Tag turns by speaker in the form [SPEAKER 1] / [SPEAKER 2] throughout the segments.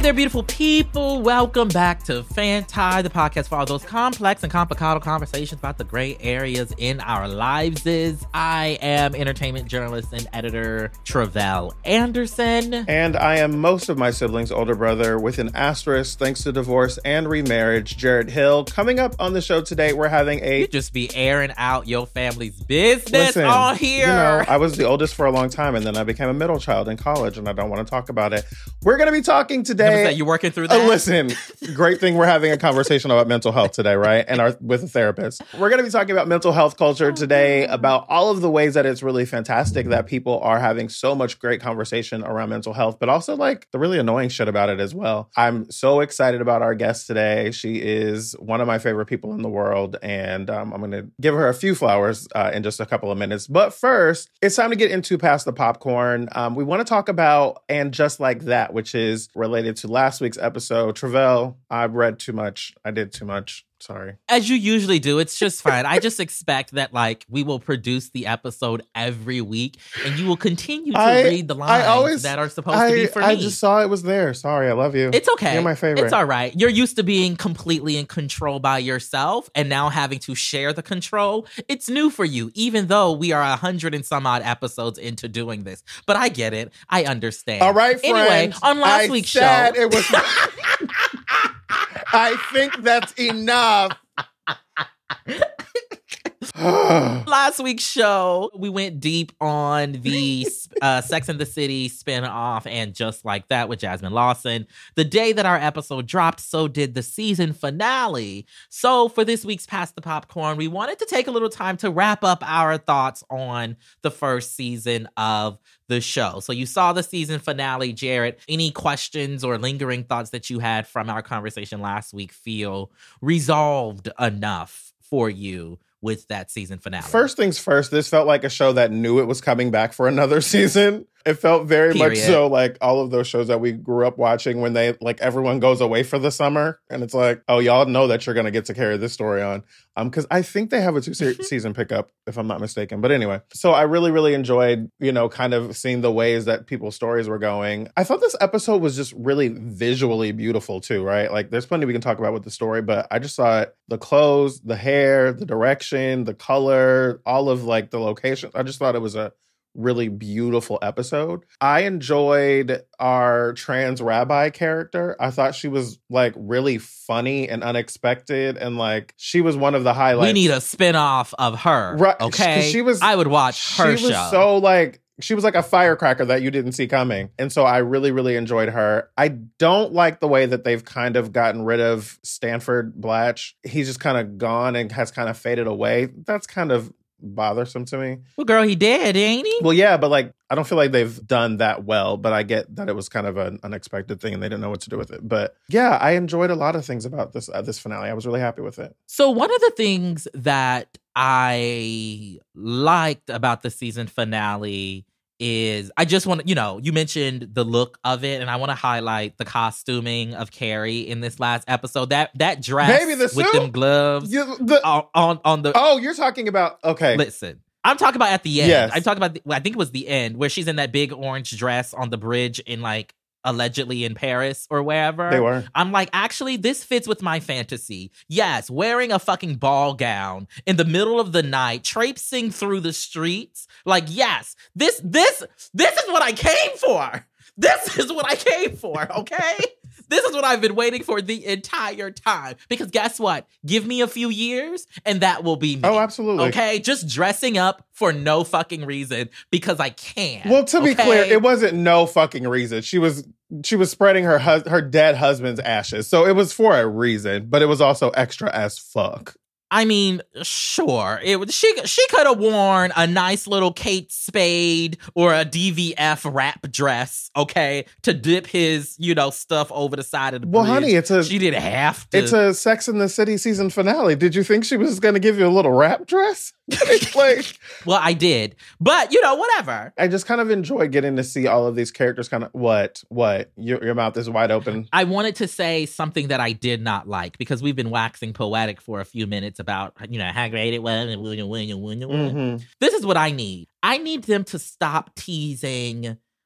[SPEAKER 1] there, beautiful people. Welcome back to Fanti, the podcast for all those complex and complicado conversations about the gray areas in our lives. I am entertainment journalist and editor Tre'vell Anderson.
[SPEAKER 2] And I am most of my siblings' older brother with an asterisk thanks to divorce and remarriage, Jared Hill. Coming up on the show today, we're having
[SPEAKER 1] You just be airing out your family's business on here.
[SPEAKER 2] You know, I was the oldest for a long time, and then I became a middle child in college, and I don't want to talk about it. We're going to be talking today.
[SPEAKER 1] You working through that?
[SPEAKER 2] Listen, great thing we're having a conversation about mental health today, right? And with a therapist. We're going to be talking about mental health culture today, about all of the ways that it's really fantastic that people are having so much great conversation around mental health, but also like the really annoying shit about it as well. I'm so excited about our guest today. She is one of my favorite people in the world, and I'm going to give her a few flowers in just a couple of minutes. But first, it's time to get into Past the Popcorn. We want to talk about And Just Like That, which is related to last week's episode. Tre'vell, I've read too much. I did too much. Sorry.
[SPEAKER 1] As you usually do, it's just fine. I just expect that, like, we will produce the episode every week, and you will continue to read the lines that are supposed to be for me.
[SPEAKER 2] I just saw it was there. Sorry, I love you.
[SPEAKER 1] It's okay.
[SPEAKER 2] You're my favorite.
[SPEAKER 1] It's all right. You're used to being completely in control by yourself, and now having to share the control. It's new for you, even though we are 100 and some odd episodes into doing this. But I get it. I understand.
[SPEAKER 2] All right, friends.
[SPEAKER 1] Anyway, on last week's show,
[SPEAKER 2] it was. I think that's enough.
[SPEAKER 1] Last week's show, we went deep on the Sex and the City spinoff And Just Like That with Jasmine Lawson. The day that our episode dropped, so did the season finale. So for this week's Past the Popcorn, we wanted to take a little time to wrap up our thoughts on the first season of the show. So you saw the season finale, Jared. Any questions or lingering thoughts that you had from our conversation last week feel resolved enough for you with that season finale?
[SPEAKER 2] First things first, this felt like a show that knew it was coming back for another season. It felt very much so like all of those shows that we grew up watching when they, like, everyone goes away for the summer. And it's like, oh, y'all know that you're going to get to carry this story on. Because I think they have a 2-season pickup, if I'm not mistaken. But anyway, so I really, really enjoyed, kind of seeing the ways that people's stories were going. I thought this episode was just really visually beautiful too, right? Like, there's plenty we can talk about with the story, but I just saw it, the clothes, the hair, the direction, the color, all of, like, the locations. I just thought it was a really beautiful episode. I enjoyed our trans rabbi character. I thought she was, like, really funny and unexpected, and, like, she was one of the highlights.
[SPEAKER 1] We need a spinoff of her, right? Okay, I would watch her show.
[SPEAKER 2] She was so, like, she was like a firecracker that you didn't see coming. And so I really, really enjoyed her. I don't like the way that they've kind of gotten rid of Stanford Blatch. He's just kind of gone and has kind of faded away. That's kind of bothersome to me.
[SPEAKER 1] Well, girl, he dead, ain't he?
[SPEAKER 2] Well, yeah, but, like, I don't feel like they've done that well, but I get that it was kind of an unexpected thing and they didn't know what to do with it. But yeah, I enjoyed a lot of things about this finale. I was really happy with it.
[SPEAKER 1] So one of the things that I liked about the season finale is, I just want to, you mentioned the look of it, and I want to highlight the costuming of Carrie in this last episode. That dress,
[SPEAKER 2] baby, the
[SPEAKER 1] with
[SPEAKER 2] suit?
[SPEAKER 1] them gloves on the.
[SPEAKER 2] Oh, you're talking about, okay.
[SPEAKER 1] Listen, I'm talking about at the end.
[SPEAKER 2] Yes.
[SPEAKER 1] I'm talking about, I think it was the end, where she's in that big orange dress on the bridge in, like, allegedly in Paris or wherever.
[SPEAKER 2] They were.
[SPEAKER 1] I'm like, actually, this fits with my fantasy. Yes, wearing a fucking ball gown in the middle of the night, traipsing through the streets. Like, yes, this is what I came for. This is what I came for, okay? This is what I've been waiting for the entire time. Because guess what? Give me a few years and that will be me.
[SPEAKER 2] Oh, absolutely.
[SPEAKER 1] Okay? Just dressing up for no fucking reason because I can.
[SPEAKER 2] Well, to be clear, it wasn't no fucking reason. She was spreading her dead husband's ashes. So it was for a reason, but it was also extra as fuck.
[SPEAKER 1] I mean, sure. She could have worn a nice little Kate Spade or a DVF wrap dress, okay, to dip his, stuff over the side of the bridge.
[SPEAKER 2] Well, honey,
[SPEAKER 1] she didn't have to.
[SPEAKER 2] It's a Sex and the City season finale. Did you think she was going to give you a little wrap dress? Like,
[SPEAKER 1] well, I did, but whatever.
[SPEAKER 2] I just kind of enjoy getting to see all of these characters. Kind of what your mouth is wide open.
[SPEAKER 1] I wanted to say something that I did not like because we've been waxing poetic for a few minutes about how great it was. Mm-hmm. This is what I need. I need them to stop teasing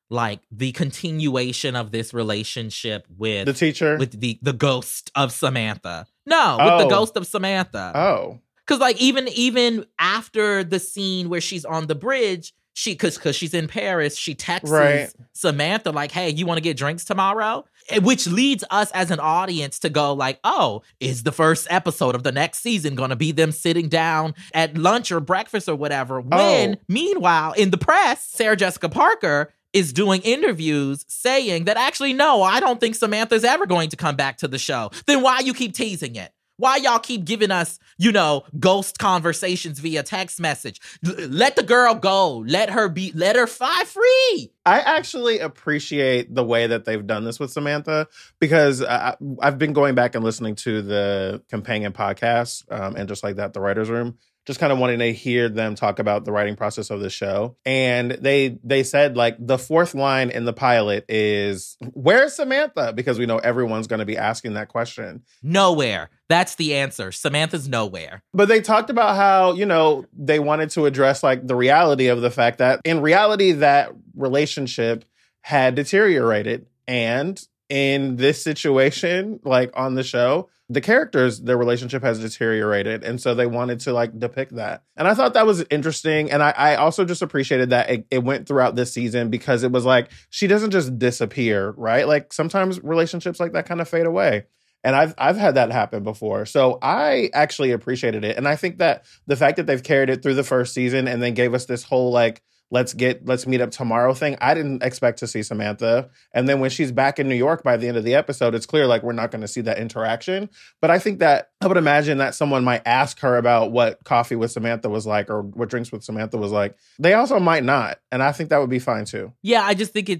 [SPEAKER 1] like the continuation of this relationship with
[SPEAKER 2] the teacher,
[SPEAKER 1] with the ghost of Samantha. No, with the ghost of Samantha.
[SPEAKER 2] Oh.
[SPEAKER 1] Because like even after the scene where she's on the bridge, because she's in Paris, she texts Samantha like, hey, you want to get drinks tomorrow? Which leads us as an audience to go like, oh, is the first episode of the next season going to be them sitting down at lunch or breakfast or whatever? When, meanwhile, in the press, Sarah Jessica Parker is doing interviews saying that actually, no, I don't think Samantha's ever going to come back to the show. Then why you keep teasing it? Why y'all keep giving us, ghost conversations via text message? Let the girl go. Let her fly free.
[SPEAKER 2] I actually appreciate the way that they've done this with Samantha because I've been going back and listening to the companion podcast and just like that, The Writer's Room. Just kind of wanting to hear them talk about the writing process of the show. And they said, like, the fourth line in the pilot is, where's Samantha? Because we know everyone's going to be asking that question.
[SPEAKER 1] Nowhere. That's the answer. Samantha's nowhere.
[SPEAKER 2] But they talked about how, they wanted to address, like, the reality of the fact that, in reality, that relationship had deteriorated. And in this situation, like, on the show, the characters, their relationship has deteriorated. And so they wanted to like depict that. And I thought that was interesting. And I also just appreciated that it went throughout this season because it was like, she doesn't just disappear, right? Like sometimes relationships like that kind of fade away. And I've had that happen before. So I actually appreciated it. And I think that the fact that they've carried it through the first season and then gave us this whole like, let's meet up tomorrow thing. I didn't expect to see Samantha. And then when she's back in New York by the end of the episode, it's clear like we're not going to see that interaction. But I think that I would imagine that someone might ask her about what coffee with Samantha was like or what drinks with Samantha was like. They also might not. And I think that would be fine too.
[SPEAKER 1] Yeah, I just think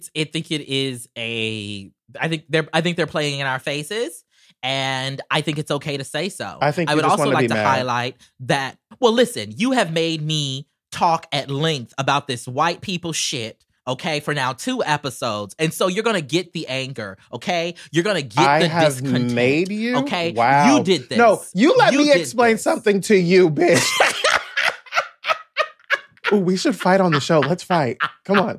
[SPEAKER 1] I think they're playing in our faces. And I think it's okay to say so.
[SPEAKER 2] I think
[SPEAKER 1] I would also like to highlight that, well, listen, you have made me talk at length about this white people shit, okay, for now 2 episodes. And so you're going to get the anger, okay? You're going to get the discontent. I have
[SPEAKER 2] made you?
[SPEAKER 1] Okay?
[SPEAKER 2] Wow.
[SPEAKER 1] You did this.
[SPEAKER 2] No, you let me explain something to you, bitch. Ooh, we should fight on the show. Let's fight. Come on.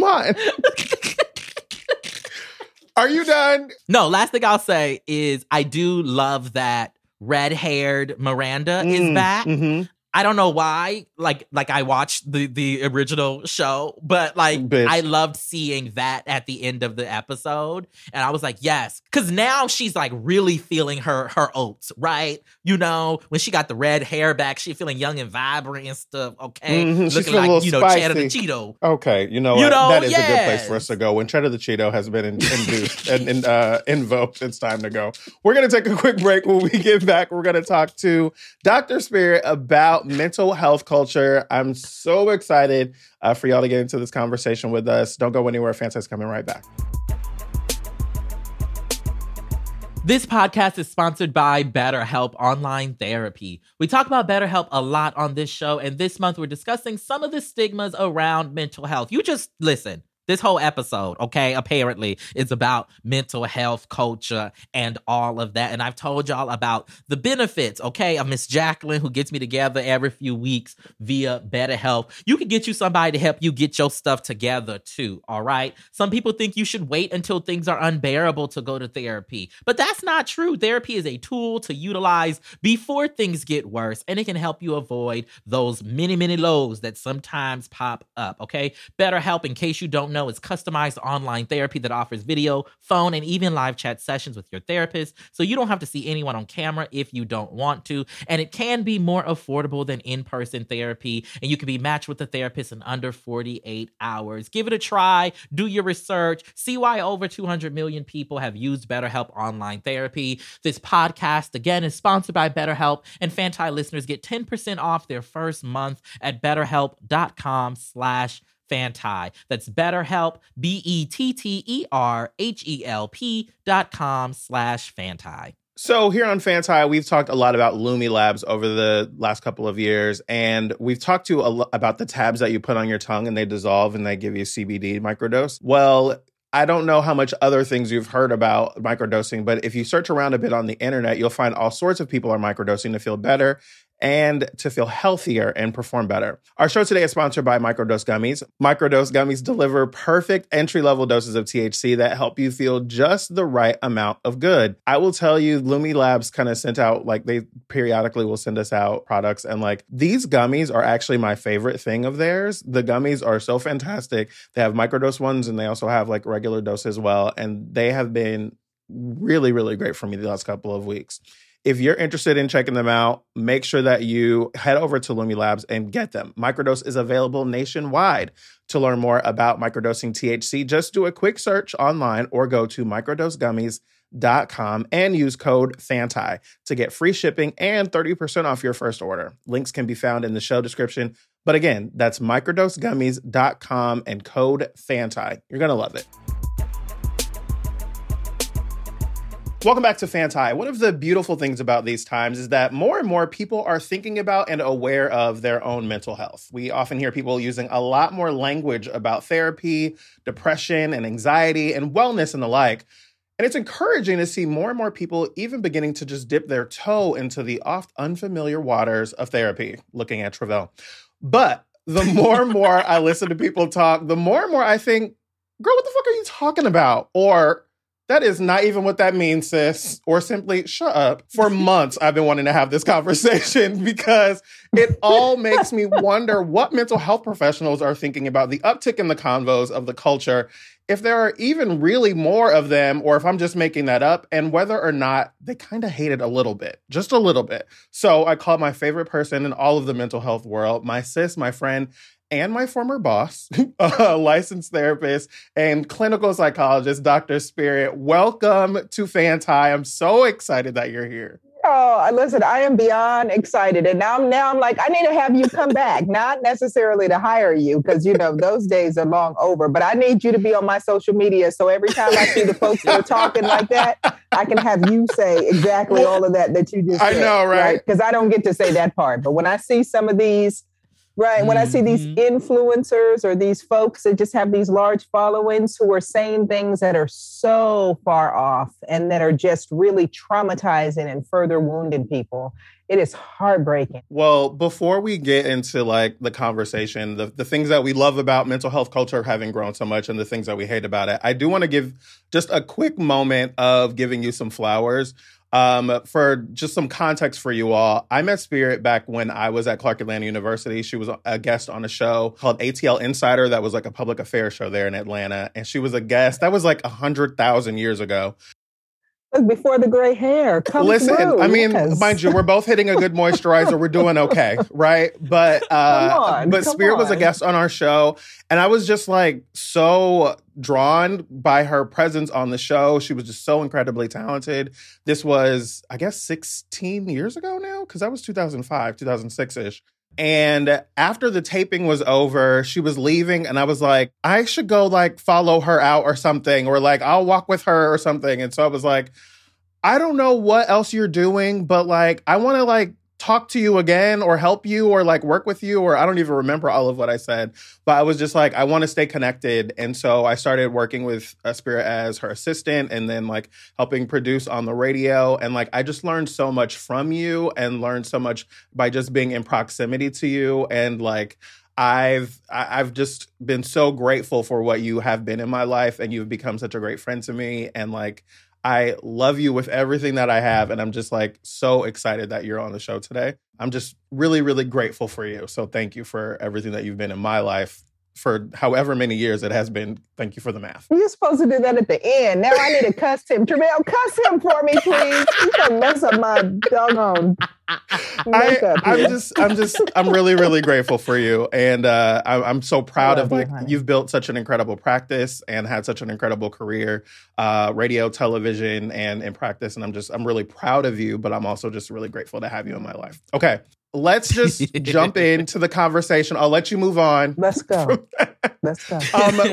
[SPEAKER 2] Are you done?
[SPEAKER 1] No, last thing I'll say is I do love that red-haired Miranda is back. Mm-hmm. I don't know why, like I watched the original show, but like bitch. I loved seeing that at the end of the episode. And I was like, yes. Because now she's like really feeling her oats, right? When she got the red hair back, she's feeling young and vibrant and stuff, okay?
[SPEAKER 2] Mm-hmm.
[SPEAKER 1] Looking
[SPEAKER 2] like,
[SPEAKER 1] spicy. Cheddar the Cheeto.
[SPEAKER 2] Okay, that is a good place for us to go. When Cheddar the Cheeto has been induced and invoked, it's time to go. We're going to take a quick break. When we get back, we're going to talk to Dr. Spirit about mental health culture. I'm so excited for y'all to get into this conversation with us. Don't go anywhere. Fanta's coming right back.
[SPEAKER 1] This podcast is sponsored by BetterHelp Online Therapy. We talk about BetterHelp a lot on this show, and this month we're discussing some of the stigmas around mental health. You just listen. This whole episode, okay, apparently is about mental health culture and all of that. And I've told y'all about the benefits, okay, of Miss Jacqueline, who gets me together every few weeks via BetterHelp. You can get you somebody to help you get your stuff together too, all right? Some people think you should wait until things are unbearable to go to therapy, but that's not true. Therapy is a tool to utilize before things get worse, and it can help you avoid those many, many lows that sometimes pop up, okay? BetterHelp, in case you don't know, it's customized online therapy that offers video, phone, and even live chat sessions with your therapist, so you don't have to see anyone on camera if you don't want to. And it can be more affordable than in-person therapy, and you can be matched with a therapist in under 48 hours. Give it a try, do your research, see why over 200 million people have used BetterHelp Online Therapy. This podcast, again, is sponsored by BetterHelp, and Fantai listeners get 10% off their first month at betterhelp.com/Fantai. That's BetterHelp, BetterHelp.com/Fantai.
[SPEAKER 2] So here on Fantai, we've talked a lot about Lumi Labs over the last couple of years, and we've talked about the tabs that you put on your tongue and they dissolve and they give you CBD microdose. Well, I don't know how much other things you've heard about microdosing, but if you search around a bit on the internet, you'll find all sorts of people are microdosing to feel better. and to feel healthier and perform better. Our show today is sponsored by Microdose Gummies. Microdose Gummies deliver perfect entry-level doses of THC that help you feel just the right amount of good. I will tell you, Lumi Labs kind of sent out, like they periodically will send us out products, and like these gummies are actually my favorite thing of theirs. The gummies are so fantastic. They have microdose ones and they also have like regular dose as well. And they have been really, really great for me the last couple of weeks. If you're interested in checking them out, make sure that you head over to Lumi Labs and get them. Microdose is available nationwide. To learn more about microdosing THC, just do a quick search online or go to microdosegummies.com and use code FANTI to get free shipping and 30% off your first order. Links can be found in the show description. But again, that's microdosegummies.com and code FANTI. You're going to love it. Welcome back to Fantai. One of the beautiful things about these times is that more and more people are thinking about and aware of their own mental health. We often hear people using a lot more language about therapy, depression, and anxiety, and wellness and the like. And it's encouraging to see more and more people even beginning to just dip their toe into the oft unfamiliar waters of therapy, looking at Travell. But the more and more I listen to people talk, the more and more I think, girl, what the fuck are you talking about? Or that is not even what that means, sis. Or simply, shut up. For months, I've been wanting to have this conversation because it all makes me wonder what mental health professionals are thinking about the uptick in the convos of the culture, if there are even really more of them, or if I'm just making that up, and whether or not they kind of hate it a little bit, just a little bit. So I called my favorite person in all of the mental health world, my sis, my friend, and my former boss, a licensed therapist and clinical psychologist, Dr. Spirit. Welcome to Fantai. I'm so excited that you're here.
[SPEAKER 3] Oh, listen, I am beyond excited. And now I'm like, I need to have you come back, not necessarily to hire you, because, you know, those days are long over. But I need you to be on my social media. So every time I see the folks that are talking like that, I can have you say exactly all of that you just said.
[SPEAKER 2] I know, right?
[SPEAKER 3] Because I don't get to say that part. But when I see some of these, when I see these influencers or these folks that just have these large followings who are saying things that are so far off and that are just really traumatizing and further wounding people, it is heartbreaking.
[SPEAKER 2] Well, before we get into like the conversation, the things that we love about mental health culture having grown so much and the things that we hate about it, I do want to give just a quick moment of giving you some flowers. For just some context for you all, I met Spirit back when I was at Clark Atlanta University. She was a guest on a show called ATL Insider that was like a public affairs show there in Atlanta. And she was a guest. That was like 100,000 years ago.
[SPEAKER 3] Before the gray hair comes
[SPEAKER 2] Listen,
[SPEAKER 3] through.
[SPEAKER 2] I mean, mind you, we're both hitting a good moisturizer. We're doing okay, right? But Spirit was a guest on our show, and I was just like so drawn by her presence on the show. She was just so incredibly talented. This was, I guess, 16 years ago now, because that was 2005, 2006-ish. And after the taping was over, she was leaving, and I was like, I should go like follow her out or something, or like I'll walk with her or something. And so I was like, I don't know what else you're doing, but like I want to like talk to you again or help you or like work with you, or I don't even remember all of what I said, but I was just like, I want to stay connected. And so I started working with Spirit as her assistant and then like helping produce on the radio. And like, I just learned so much from you and learned so much by just being in proximity to you. And like, I've just been so grateful for what you have been in my life, and you've become such a great friend to me. And like, I love you with everything that I have. And I'm just like so excited that you're on the show today. I'm just really, really grateful for you. So thank you for everything that you've been in my life for however many years it has been. Thank you for the math.
[SPEAKER 3] You're supposed to do that at the end. Now I need to cuss him. Travell, cuss him for me, please. You don't mess up my doggone makeup
[SPEAKER 2] I'm really, really grateful for you. And I'm so proud of like, you've built such an incredible practice and had such an incredible career, radio, television, and in practice. And I'm really proud of you, but I'm also just really grateful to have you in my life. Okay. Let's just jump into the conversation. I'll let you move on.
[SPEAKER 3] Let's go. Let's go.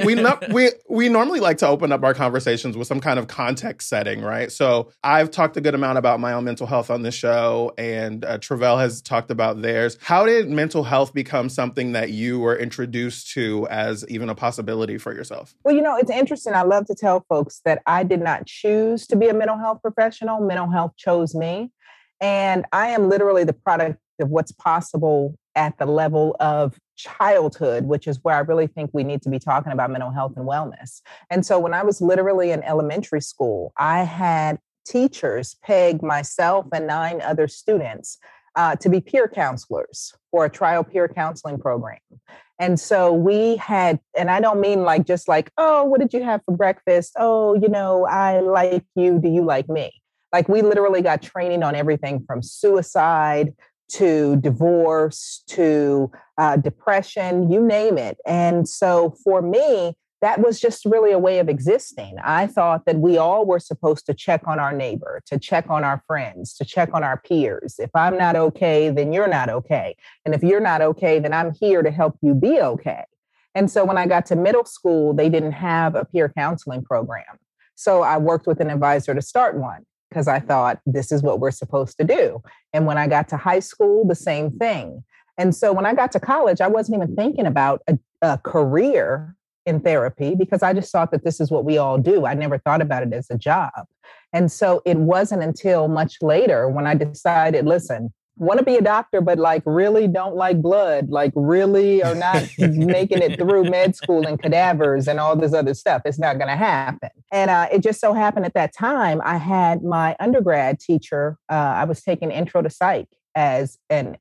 [SPEAKER 2] We normally like to open up our conversations with some kind of context setting, right? So I've talked a good amount about my own mental health on this show, and Travell has talked about theirs. How did mental health become something that you were introduced to as even a possibility for yourself?
[SPEAKER 3] Well, you know, it's interesting. I love to tell folks that I did not choose to be a mental health professional. Mental health chose me. And I am literally the product of what's possible at the level of childhood, which is where I really think we need to be talking about mental health and wellness. And so when I was literally in elementary school, I had teachers peg myself and 9 other students to be peer counselors for a trial peer counseling program. And so we had, and I don't mean like just like, oh, what did you have for breakfast? Oh, I like you. Do you like me? Like we literally got training on everything from suicide to divorce to depression, you name it. And so for me, that was just really a way of existing. I thought that we all were supposed to check on our neighbor, to check on our friends, to check on our peers. If I'm not okay, then you're not okay. And if you're not okay, then I'm here to help you be okay. And so when I got to middle school, they didn't have a peer counseling program. So I worked with an advisor to start one because I thought this is what we're supposed to do. And when I got to high school, the same thing. And so when I got to college, I wasn't even thinking about a career in therapy because I just thought that this is what we all do. I never thought about it as a job. And so it wasn't until much later when I decided, listen, want to be a doctor, but like really don't like blood, like really are not making it through med school and cadavers and all this other stuff. It's not going to happen. And it just so happened at that time, I had my undergrad teacher. I was taking intro to psych as an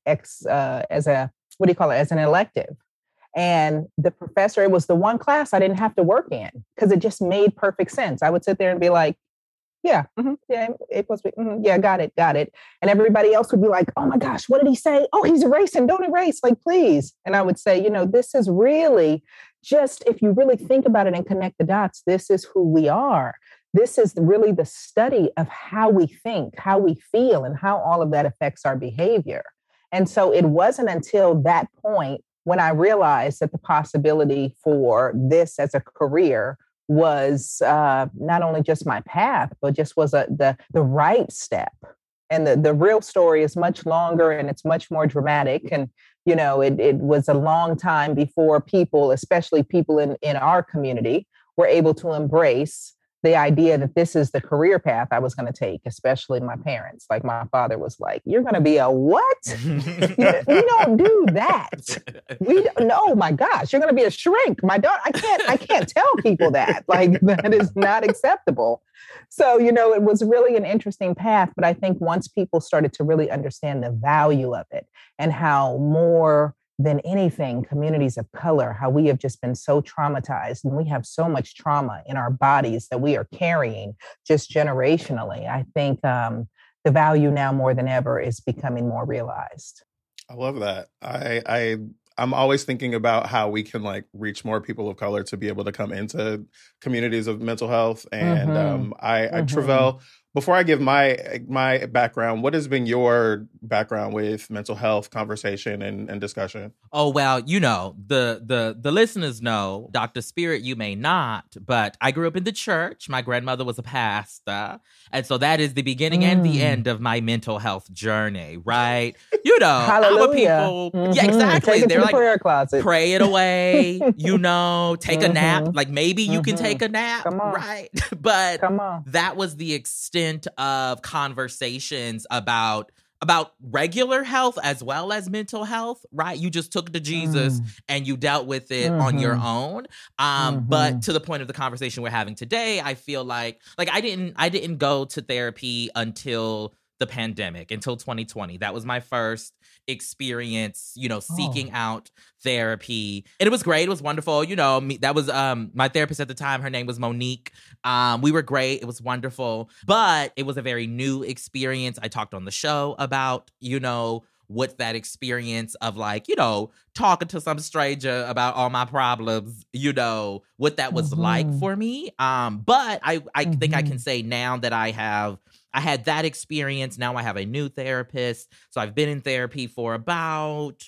[SPEAKER 3] elective. And the professor, it was the one class I didn't have to work in because it just made perfect sense. I would sit there and be like, yeah, yeah, A plus B, yeah, got it. And everybody else would be like, oh my gosh, what did he say? Oh, he's erasing, don't erase, like, please. And I would say, this is really just, if you really think about it and connect the dots, this is who we are. This is really the study of how we think, how we feel, and how all of that affects our behavior. And so it wasn't until that point when I realized that the possibility for this as a career was not only just my path, but just was the right step. And the real story is much longer and it's much more dramatic. And, it was a long time before people, especially people in our community, were able to embrace the idea that this is the career path I was going to take, especially my parents. Like my father was like, you're going to be a what? We don't do that. Oh my gosh, you're going to be a shrink. My daughter, I can't tell people that. Like that is not acceptable. So, it was really an interesting path. But I think once people started to really understand the value of it and how more than anything, communities of color, how we have just been so traumatized and we have so much trauma in our bodies that we are carrying just generationally. I think the value now more than ever is becoming more realized.
[SPEAKER 2] I love that. I'm always thinking about how we can reach more people of color to be able to come into communities of mental health. And Tre'vell, before I give my background, what has been your background with mental health conversation and discussion?
[SPEAKER 1] Oh, well, the listeners know, Dr. Spirit, you may not, but I grew up in the church. My grandmother was a pastor. And so that is the beginning and the end of my mental health journey, right?
[SPEAKER 3] Hallelujah.
[SPEAKER 1] People, yeah, exactly.
[SPEAKER 3] They're like, prayer closet.
[SPEAKER 1] Pray it away, take a nap. Like maybe you can take a nap, right? But that was the extent of conversations about regular health as well as mental health, right? You just took to Jesus and you dealt with it on your own. But to the point of the conversation we're having today, I feel like I didn't go to therapy until the pandemic, until 2020. That was my first experience, seeking out therapy. And it was great. It was wonderful. That was my therapist at the time. Her name was Monique. We were great. It was wonderful. But it was a very new experience. I talked on the show about, what that experience of talking to some stranger about all my problems, what that was like for me. But I think I can say now that I had that experience. Now I have a new therapist. So I've been in therapy for about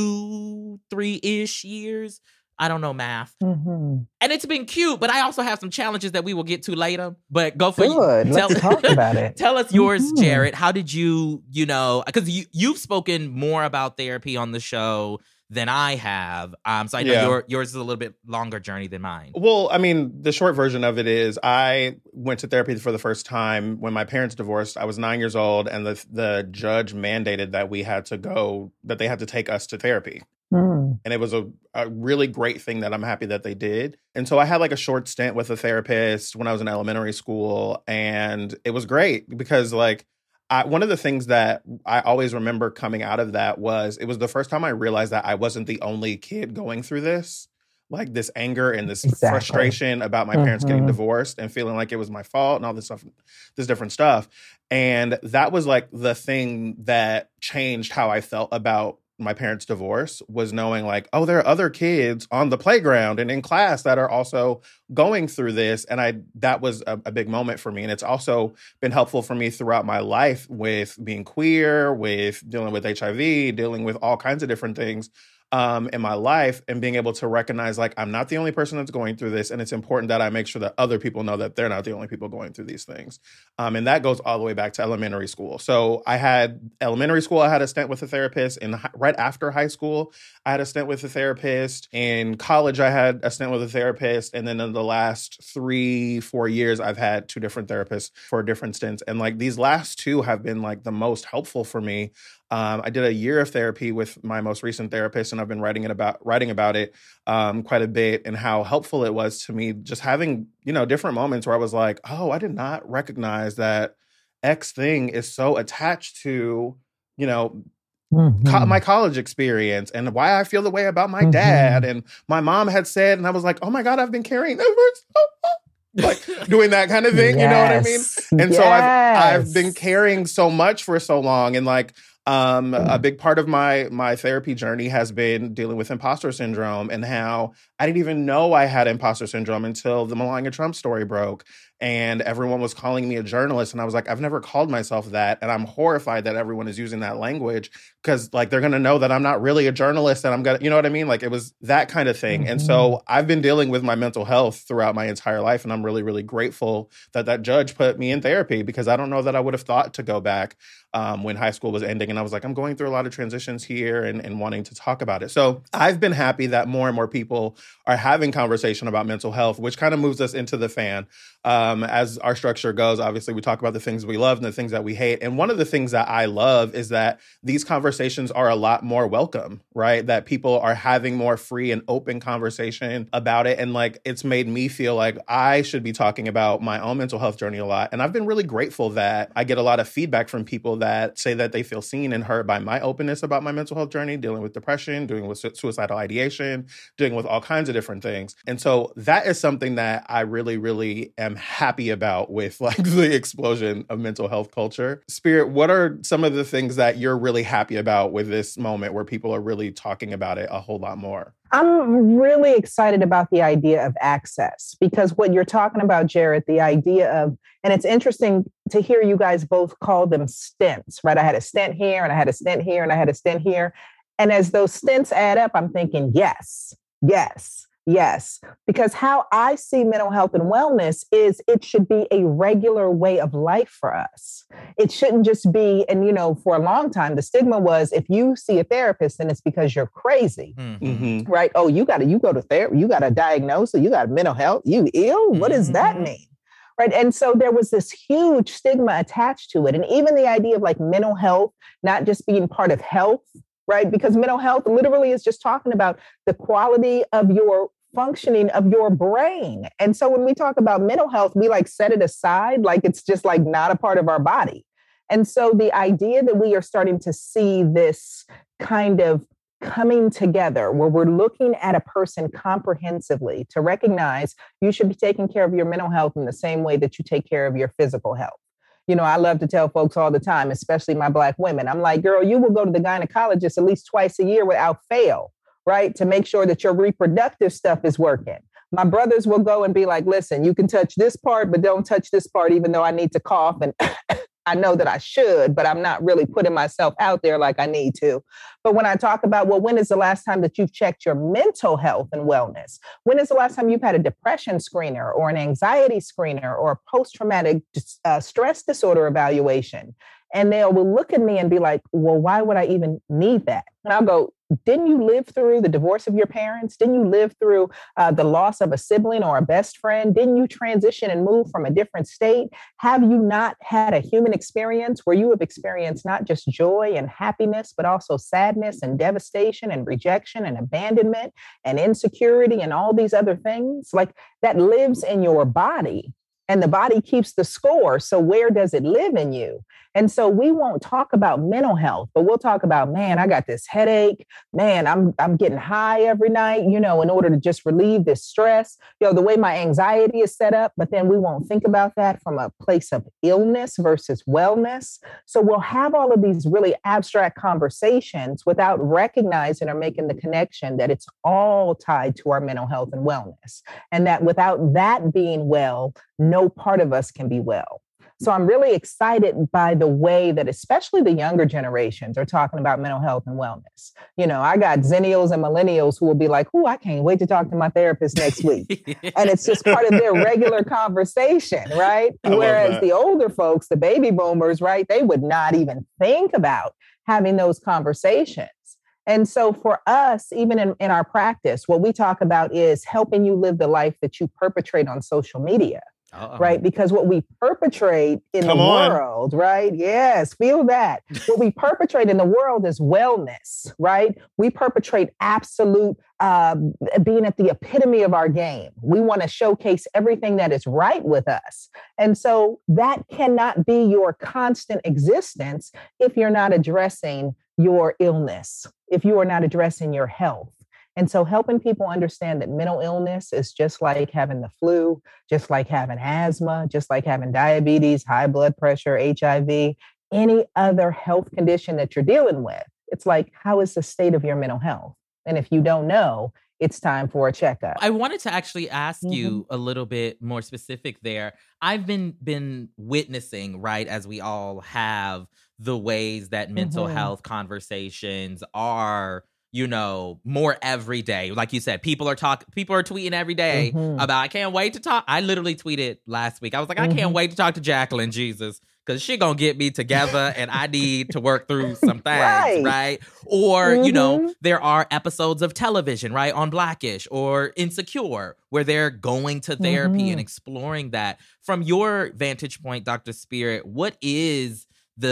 [SPEAKER 1] 2-3-ish years. I don't know math. And it's been cute, but I also have some challenges that we will get to later. But go for
[SPEAKER 3] it. Let's talk about it.
[SPEAKER 1] Tell us yours, Jared. How did you, because you've spoken more about therapy on the show than I have. So I know yours is a little bit longer journey than mine.
[SPEAKER 2] Well, I mean, the short version of it is I went to therapy for the first time when my parents divorced. I was 9 years old, and the judge mandated that they had to take us to therapy. And it was a really great thing that I'm happy that they did. And so I had like a short stint with a therapist when I was in elementary school, and it was great because like, one of the things that I always remember coming out of that was it was the first time I realized that I wasn't the only kid going through this, like this anger and this frustration about my parents getting divorced and feeling like it was my fault and all this stuff, this different stuff. And that was like the thing that changed how I felt about my parents' divorce, was knowing like, oh, there are other kids on the playground and in class that are also going through this. And that was a big moment for me. And it's also been helpful for me throughout my life with being queer, with dealing with HIV, dealing with all kinds of different things in my life, and being able to recognize like I'm not the only person that's going through this, and it's important that I make sure that other people know that they're not the only people going through these things. And that goes all the way back to elementary school. So I had a stint with a therapist, and right after high school, I had a stint with a therapist. In college, I had a stint with a therapist, and then in the last 3-4 years, I've had 2 different therapists for different stints. And like these last 2 have been like the most helpful for me. I did a year of therapy with my most recent therapist, and I've been writing about it quite a bit, and how helpful it was to me just having, different moments where I was like, oh, I did not recognize that X thing is so attached to, my college experience and why I feel the way about my dad. And my mom had said, and I was like, oh my God, I've been carrying this like doing that kind of thing, you know what I mean? And so I've been carrying so much for so long, and like, a big part of my therapy journey has been dealing with imposter syndrome, and how I didn't even know I had imposter syndrome until the Melania Trump story broke. And everyone was calling me a journalist. And I was like, I've never called myself that. And I'm horrified that everyone is using that language, because like they're going to know that I'm not really a journalist, and I'm going to, you know what I mean? Like it was that kind of thing. And so I've been dealing with my mental health throughout my entire life. And I'm really, really grateful that judge put me in therapy, because I don't know that I would have thought to go back when high school was ending. And I was like, I'm going through a lot of transitions here and wanting to talk about it. So I've been happy that more and more people are having conversation about mental health, which kind of moves us into the fan. As our structure goes, obviously we talk about the things we love and the things that we hate. And one of the things that I love is that these conversations are a lot more welcome, right? That people are having more free and open conversation about it. And like, it's made me feel like I should be talking about my own mental health journey a lot. And I've been really grateful that I get a lot of feedback from people that say that they feel seen and heard by my openness about my mental health journey, dealing with depression, dealing with suicidal ideation, dealing with all kinds of different things. And so that is something that I really, really am happy about with like the explosion of mental health culture. Spirit, what are some of the things that you're really happy about with this moment where people are really talking about it a whole lot more?
[SPEAKER 3] I'm really excited about the idea of access, because what you're talking about, Jared, the idea of, and it's interesting to hear you guys both call them stints, right? I had a stint here and I had a stint here and I had a stint here. And as those stints add up, I'm thinking, yes. Because how I see mental health and wellness is it should be a regular way of life for us. It shouldn't just be, and for a long time, the stigma was if you see a therapist, then it's because you're crazy, right? Oh, you go to therapy, you got a diagnosis, you got mental health, you ill? What does that mean? Right. And so there was this huge stigma attached to it. And even the idea of like mental health, not just being part of health, right? Because mental health literally is just talking about the quality of your functioning of your brain. And so when we talk about mental health, we like set it aside, like it's just like not a part of our body. And so the idea that we are starting to see this kind of coming together where we're looking at a person comprehensively to recognize you should be taking care of your mental health in the same way that you take care of your physical health. I love to tell folks all the time, especially my Black women, I'm like, girl, you will go to the gynecologist at least twice a year without fail, right? To make sure that your reproductive stuff is working. My brothers will go and be like, listen, you can touch this part, but don't touch this part, even though I need to cough. And I know that I should, but I'm not really putting myself out there like I need to. But when I talk about, well, when is the last time that you've checked your mental health and wellness? When is the last time you've had a depression screener or an anxiety screener or a post-traumatic stress disorder evaluation? And they will look at me and be like, well, why would I even need that? And I'll go, didn't you live through the divorce of your parents? Didn't you live through the loss of a sibling or a best friend? Didn't you transition and move from a different state? Have you not had a human experience where you have experienced not just joy and happiness, but also sadness and devastation and rejection and abandonment and insecurity and all these other things? Like, that lives in your body. And the body keeps the score. So where does it live in you? And so we won't talk about mental health, but we'll talk about, man, I got this headache. Man, I'm getting high every night, in order to just relieve this stress, the way my anxiety is set up. But then we won't think about that from a place of illness versus wellness. So we'll have all of these really abstract conversations without recognizing or making the connection that it's all tied to our mental health and wellness. And that without that being well, no part of us can be well. So I'm really excited by the way that especially the younger generations are talking about mental health and wellness. I got Zennials and Millennials who will be like, I can't wait to talk to my therapist next week. And it's just part of their regular conversation, right? Whereas the older folks, the baby boomers, right, they would not even think about having those conversations. And so for us, even in our practice, what we talk about is helping you live the life that you perpetrate on social media. Uh-oh. Right? Because what we perpetrate in the world, right? Yes, feel that. What we perpetrate in the world is wellness, right? We perpetrate absolute being at the epitome of our game. We want to showcase everything that is right with us. And so that cannot be your constant existence if you're not addressing your illness, if you are not addressing your health. And so helping people understand that mental illness is just like having the flu, just like having asthma, just like having diabetes, high blood pressure, HIV, any other health condition that you're dealing with. It's like, how is the state of your mental health? And if you don't know, it's time for a checkup.
[SPEAKER 1] I wanted to actually ask you a little bit more specific there. I've been witnessing, right, as we all have, the ways that mental health conversations are more every day. Like you said, people are tweeting every day about, I can't wait to talk. I literally tweeted last week. I was like, I can't wait to talk to Jacqueline Jesus because she gonna get me together and I need to work through some things, right? Or, there are episodes of television, right, on Blackish or Insecure where they're going to therapy and exploring that. From your vantage point, Dr. Spirit, what is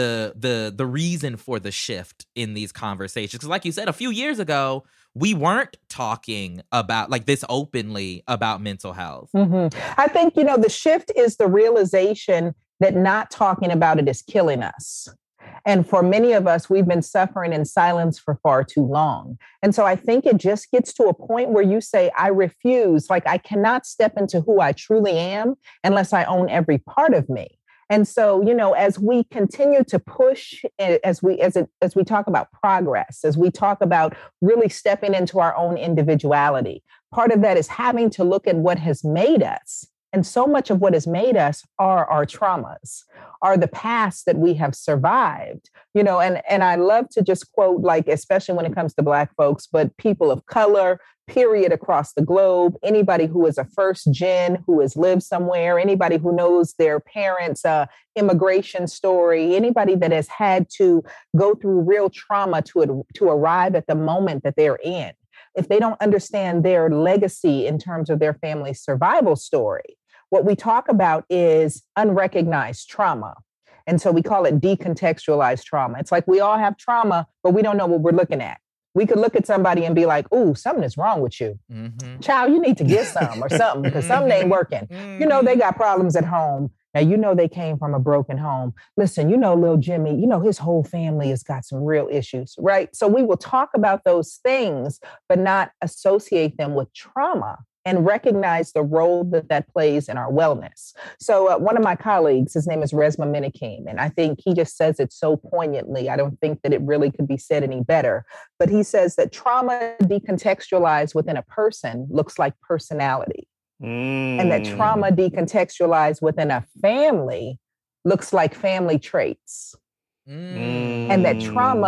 [SPEAKER 1] the reason for the shift in these conversations? Because like you said, a few years ago, we weren't talking about like this openly about mental health.
[SPEAKER 3] I think, the shift is the realization that not talking about it is killing us. And for many of us, we've been suffering in silence for far too long. And so I think it just gets to a point where you say, I refuse, like I cannot step into who I truly am unless I own every part of me. And so, as we continue to push, as we talk about progress, as we talk about really stepping into our own individuality, part of that is having to look at what has made us. And so much of what has made us are our traumas, are the past that we have survived, and I love to just quote, like, especially when it comes to Black folks, but people of color, period, across the globe, anybody who is a first gen, who has lived somewhere, anybody who knows their parents' immigration story, anybody that has had to go through real trauma to arrive at the moment that they're in. If they don't understand their legacy in terms of their family's survival story, what we talk about is unrecognized trauma. And so we call it decontextualized trauma. It's like we all have trauma, but we don't know what we're looking at. We could look at somebody and be like, ooh, something is wrong with you. Child, you need to get some or something because something ain't working. They got problems at home. Now, they came from a broken home. Listen, little Jimmy, his whole family has got some real issues, right? So we will talk about those things, but not associate them with trauma and recognize the role that plays in our wellness. So one of my colleagues, his name is Resmaa Menakem, and I think he just says it so poignantly. I don't think that it really could be said any better, but he says that trauma decontextualized within a person looks like personality. And that trauma decontextualized within a family looks like family traits. And that trauma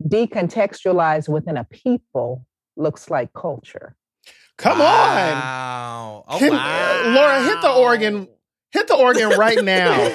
[SPEAKER 3] decontextualized within a people looks like culture.
[SPEAKER 2] Come
[SPEAKER 1] wow.
[SPEAKER 2] on. Laura, hit the organ. Hit the organ right now.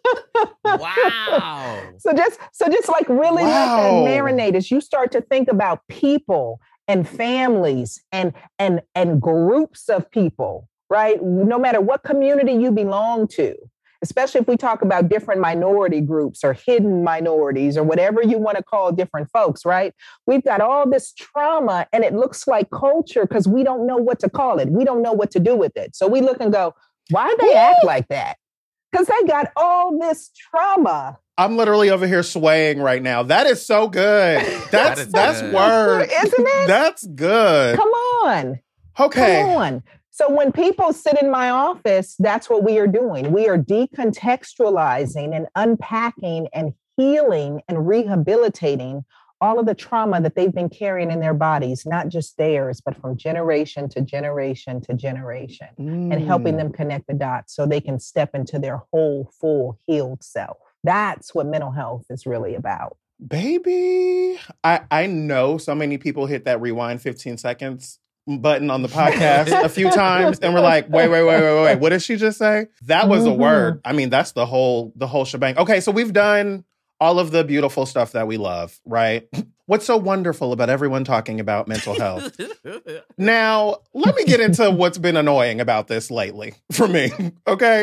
[SPEAKER 1] Wow.
[SPEAKER 3] So just like really let that marinate as you start to think about people and families and groups of people, right? No matter what community you belong to, especially if we talk about different minority groups or hidden minorities or whatever you want to call different folks, right? We've got all this trauma and it looks like culture because we don't know what to call it. We don't know what to do with it. So we look and go, why they act like that? Because they got all this trauma.
[SPEAKER 2] I'm literally over here swaying right now. That is so good. That's word.
[SPEAKER 3] Isn't it?
[SPEAKER 2] That's good.
[SPEAKER 3] Come on.
[SPEAKER 2] Okay.
[SPEAKER 3] Come on. So when people sit in my office, that's what we are doing. We are decontextualizing and unpacking and healing and rehabilitating all of the trauma that they've been carrying in their bodies, not just theirs, but from generation to generation to generation, and helping them connect the dots so they can step into their whole, full, healed self. That's what mental health is really about.
[SPEAKER 2] Baby, I know so many people hit that rewind 15 seconds button on the podcast a few times and we're like, wait. What did she just say? That was a word. I mean, that's the whole shebang. Okay, so we've done all of the beautiful stuff that we love, right? What's so wonderful about everyone talking about mental health? Now, let me get into what's been annoying about this lately for me, okay?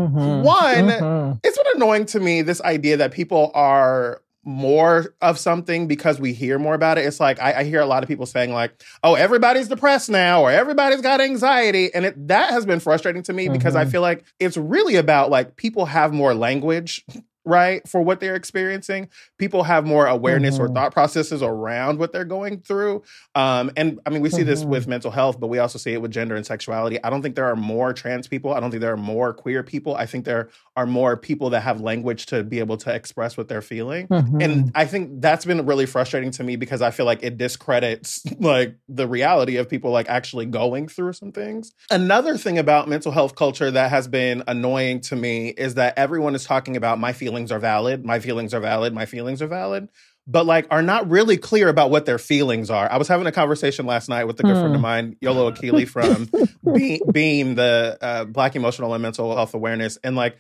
[SPEAKER 2] One, it's been annoying to me, this idea that people are more of something because we hear more about it. It's like, I hear a lot of people saying like, oh, everybody's depressed now, or everybody's got anxiety. And that has been frustrating to me because I feel like it's really about like people have more language, right, for what they're experiencing. People have more awareness or thought processes around what they're going through. And I mean, we see this with mental health, but we also see it with gender and sexuality. I don't think there are more trans people. I don't think there are more queer people. I think there are more people that have language to be able to express what they're feeling. And I think that's been really frustrating to me because I feel like it discredits like the reality of people like actually going through some things. Another thing about mental health culture that has been annoying to me is that everyone is talking about my feelings are valid, my feelings are valid, my feelings are valid, but like are not really clear about what their feelings are. I was having a conversation last night with a good friend of mine, Yolo Akili from Beam, the Black Emotional and Mental Health Awareness. And like,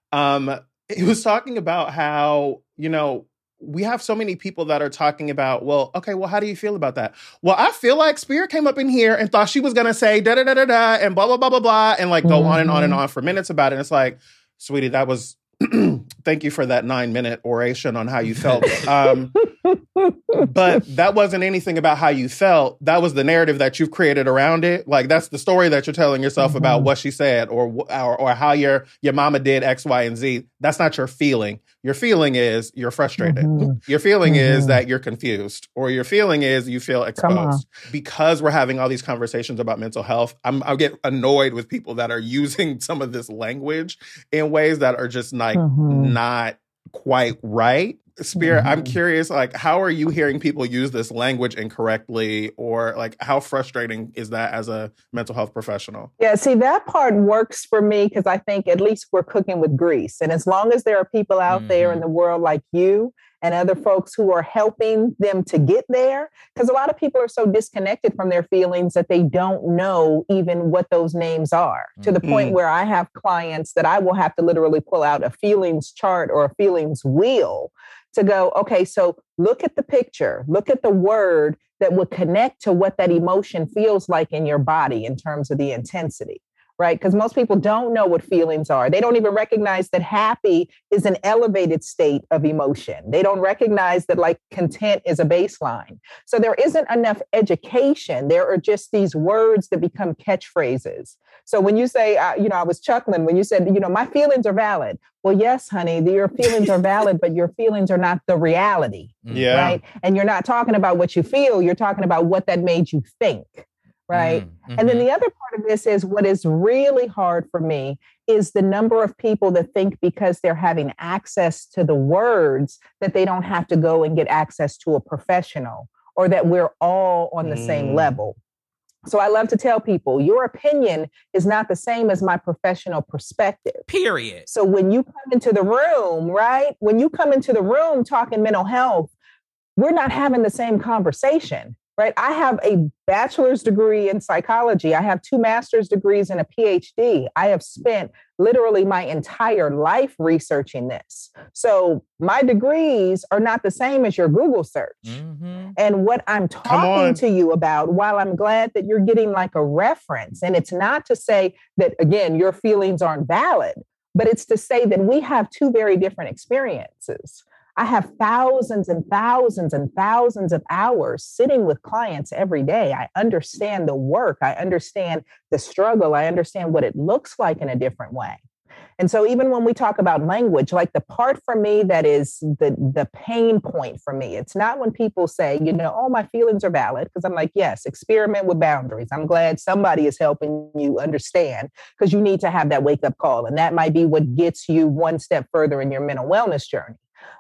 [SPEAKER 2] he was talking about how, you know, we have so many people that are talking about, well, okay, well, how do you feel about that? Well, I feel like Spirit came up in here and thought she was going to say da-da-da-da-da and blah, blah, blah, blah, blah, and like go on and on and on for minutes about it. And it's like, sweetie, that was, thank you for that 9-minute oration on how you felt. But that wasn't anything about how you felt. That was the narrative that you've created around it. Like that's the story that you're telling yourself about what she said or how your mama did X, Y, and Z. That's not your feeling. Your feeling is you're frustrated. Your feeling is that you're confused, or your feeling is you feel exposed. Because we're having all these conversations about mental health, I get annoyed with people that are using some of this language in ways that are just like not quite right. Spirit, I'm curious, like, how are you hearing people use this language incorrectly, or like, how frustrating is that as a mental health professional?
[SPEAKER 3] Yeah, see, that part works for me because I think at least we're cooking with grease. And as long as there are people out there in the world like you and other folks who are helping them to get there, because a lot of people are so disconnected from their feelings that they don't know even what those names are, to the point where I have clients that I will have to literally pull out a feelings chart or a feelings wheel to go, okay, so look at the picture, look at the word that would connect to what that emotion feels like in your body in terms of the intensity, right? Because most people don't know what feelings are. They don't even recognize that happy is an elevated state of emotion. They don't recognize that like content is a baseline. So there isn't enough education. There are just these words that become catchphrases. So when you say, I was chuckling when you said, my feelings are valid. Well, yes, honey, your feelings are valid, but your feelings are not the reality, right? And you're not talking about what you feel. You're talking about what that made you think, right? And then the other part of this is what is really hard for me is the number of people that think because they're having access to the words that they don't have to go and get access to a professional, or that we're all on the same level. So I love to tell people, your opinion is not the same as my professional perspective.
[SPEAKER 1] Period.
[SPEAKER 3] So when you come into the room, right? When you come into the room talking mental health, we're not having the same conversation, right? I have a bachelor's degree in psychology. I have 2 master's degrees and a PhD. I have spent literally my entire life researching this. So my degrees are not the same as your Google search. Mm-hmm. And what I'm talking to you about, while I'm glad that you're getting like a reference, and it's not to say that, again, your feelings aren't valid, but it's to say that we have 2 very different experiences. I have thousands and thousands and thousands of hours sitting with clients every day. I understand the work. I understand the struggle. I understand what it looks like in a different way. And so even when we talk about language, like the part for me that is the pain point for me, it's not when people say, oh, my feelings are valid, because I'm like, yes, experiment with boundaries. I'm glad somebody is helping you understand, because you need to have that wake up call. And that might be what gets you one step further in your mental wellness journey.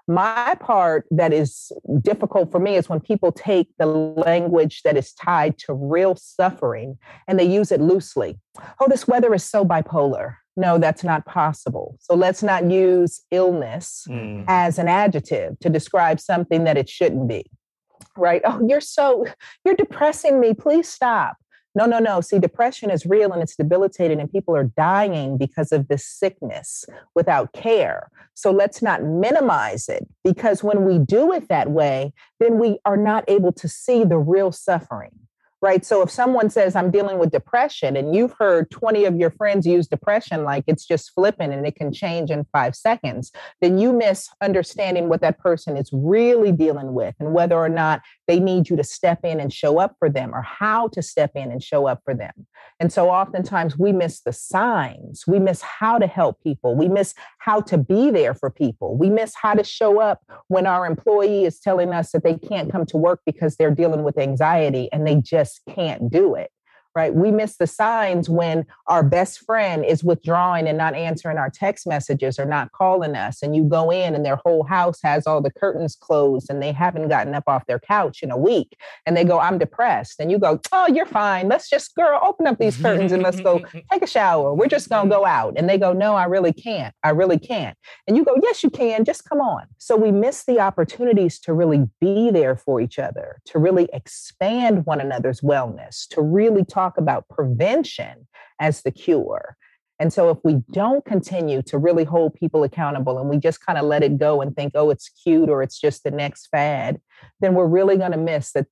[SPEAKER 3] My part that is difficult for me is when people take the language that is tied to real suffering and they use it loosely. Oh, this weather is so bipolar. No, that's not possible. So let's not use illness as an adjective to describe something that it shouldn't be, right? Oh, you're depressing me. Please stop. No. See, depression is real and it's debilitating, and people are dying because of this sickness without care. So let's not minimize it, because when we do it that way, then we are not able to see the real suffering. Right. So if someone says I'm dealing with depression, and you've heard 20 of your friends use depression like it's just flippant and it can change in 5 seconds, then you miss understanding what that person is really dealing with, and whether or not they need you to step in and show up for them, or how to step in and show up for them. And so oftentimes we miss the signs. We miss how to help people. We miss how to be there for people. We miss how to show up when our employee is telling us that they can't come to work because they're dealing with anxiety and they just can't do it. Right? We miss the signs when our best friend is withdrawing and not answering our text messages or not calling us. And you go in and their whole house has all the curtains closed and they haven't gotten up off their couch in a week. And they go, I'm depressed. And you go, oh, you're fine. Let's just, girl, open up these curtains and let's go take a shower. We're just going to go out. And they go, no, I really can't. I really can't. And you go, yes, you can. Just come on. So we miss the opportunities to really be there for each other, to really expand one another's wellness, to really talk about prevention as the cure. And so if we don't continue to really hold people accountable and we just kind of let it go and think, oh, it's cute or it's just the next fad, then we're really going to miss that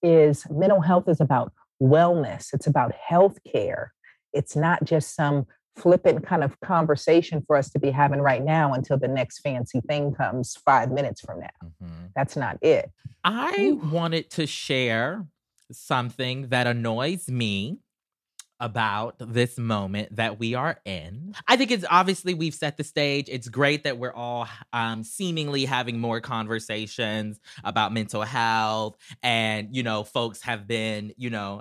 [SPEAKER 3] mental health is about wellness. It's about health care. It's not just some flippant kind of conversation for us to be having right now until the next fancy thing comes 5 minutes from now. Mm-hmm. That's not it.
[SPEAKER 1] I wanted to share something that annoys me about this moment that we are in. I think it's obviously we've set the stage. It's great that we're all seemingly having more conversations about mental health, and, folks have been,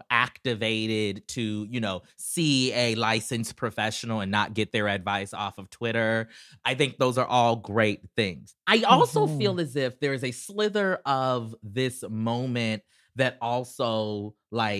[SPEAKER 1] activated to, see a licensed professional and not get their advice off of Twitter. I think those are all great things. I also feel as if there's a slither of this moment that also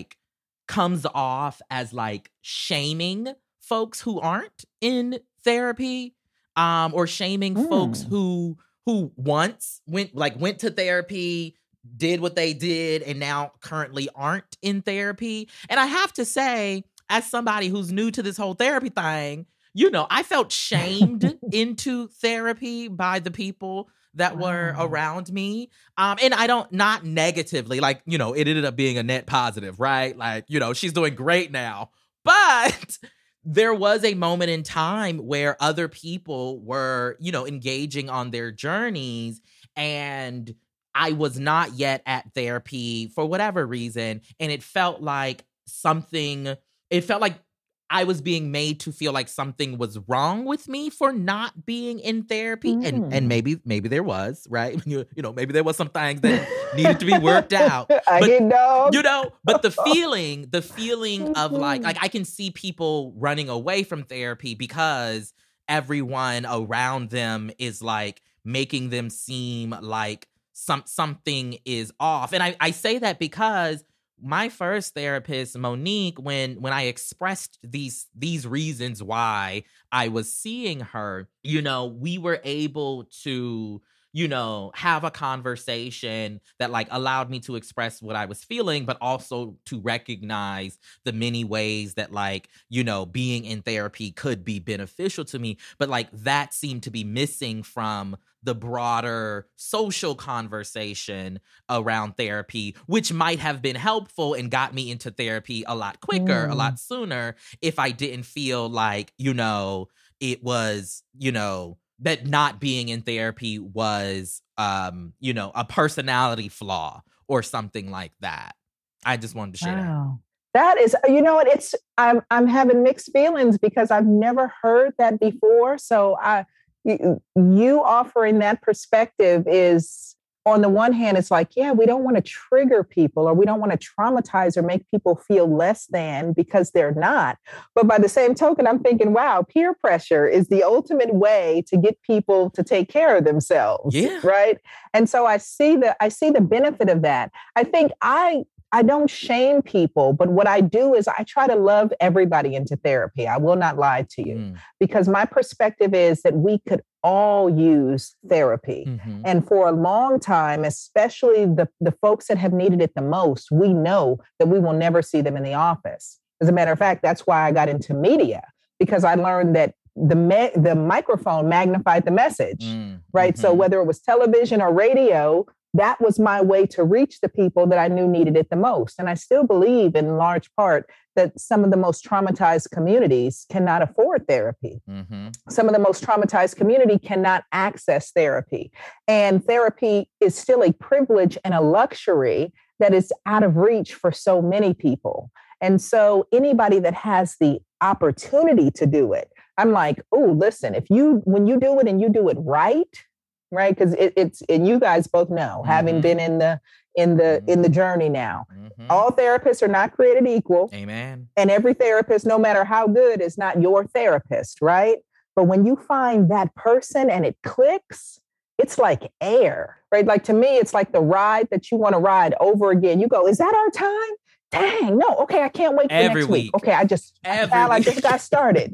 [SPEAKER 1] comes off as shaming folks who aren't in therapy, or shaming folks who once went to therapy, did what they did, and now currently aren't in therapy. And I have to say, as somebody who's new to this whole therapy thing, I felt shamed into therapy by the people that were around me. And I don't, not negatively, it ended up being a net positive, right? She's doing great now. But there was a moment in time where other people were, engaging on their journeys, and I was not yet at therapy for whatever reason. And it felt like I was being made to feel like something was wrong with me for not being in therapy. And maybe there was, right? Maybe there was some things that needed to be worked out.
[SPEAKER 3] I didn't know.
[SPEAKER 1] But the feeling of I can see people running away from therapy because everyone around them is making them seem like something is off. And I say that because my first therapist, Monique, when I expressed these reasons why I was seeing her, we were able to, have a conversation that like allowed me to express what I was feeling, but also to recognize the many ways that like, being in therapy could be beneficial to me. But like that seemed to be missing from the broader social conversation around therapy, which might have been helpful and got me into therapy a lot quicker, a lot sooner, if I didn't feel like, it was, that not being in therapy was, a personality flaw or something like that. I just wanted to share that.
[SPEAKER 3] That is, what, I'm having mixed feelings because I've never heard that before. So you offering that perspective is, on the one hand, it's like, yeah, we don't want to trigger people or we don't want to traumatize or make people feel less than because they're not. But by the same token, I'm thinking, wow, peer pressure is the ultimate way to get people to take care of themselves.
[SPEAKER 1] Yeah.
[SPEAKER 3] Right. And so I see the benefit of that. I think I don't shame people, but what I do is I try to love everybody into therapy. I will not lie to you because my perspective is that we could all use therapy. Mm-hmm. And for a long time, especially the folks that have needed it the most, we know that we will never see them in the office. As a matter of fact, that's why I got into media, because I learned that the microphone magnified the message, right? Mm-hmm. So whether it was television or radio, that was my way to reach the people that I knew needed it the most. And I still believe in large part that some of the most traumatized communities cannot afford therapy. Mm-hmm. Some of the most traumatized community cannot access therapy. And therapy is still a privilege and a luxury that is out of reach for so many people. And so anybody that has the opportunity to do it, I'm like, oh, listen, when you do it and you do it right, because it's, and you guys both know, having been in the journey now, all therapists are not created equal.
[SPEAKER 1] Amen.
[SPEAKER 3] And every therapist, no matter how good, is not your therapist, right? But when you find that person and it clicks, it's like air, right? Like to me, it's like the ride that you want to ride over again. You go, is that our time? Dang, no. Okay, I can't wait for
[SPEAKER 1] every
[SPEAKER 3] next
[SPEAKER 1] week.
[SPEAKER 3] week. Okay, I just got started.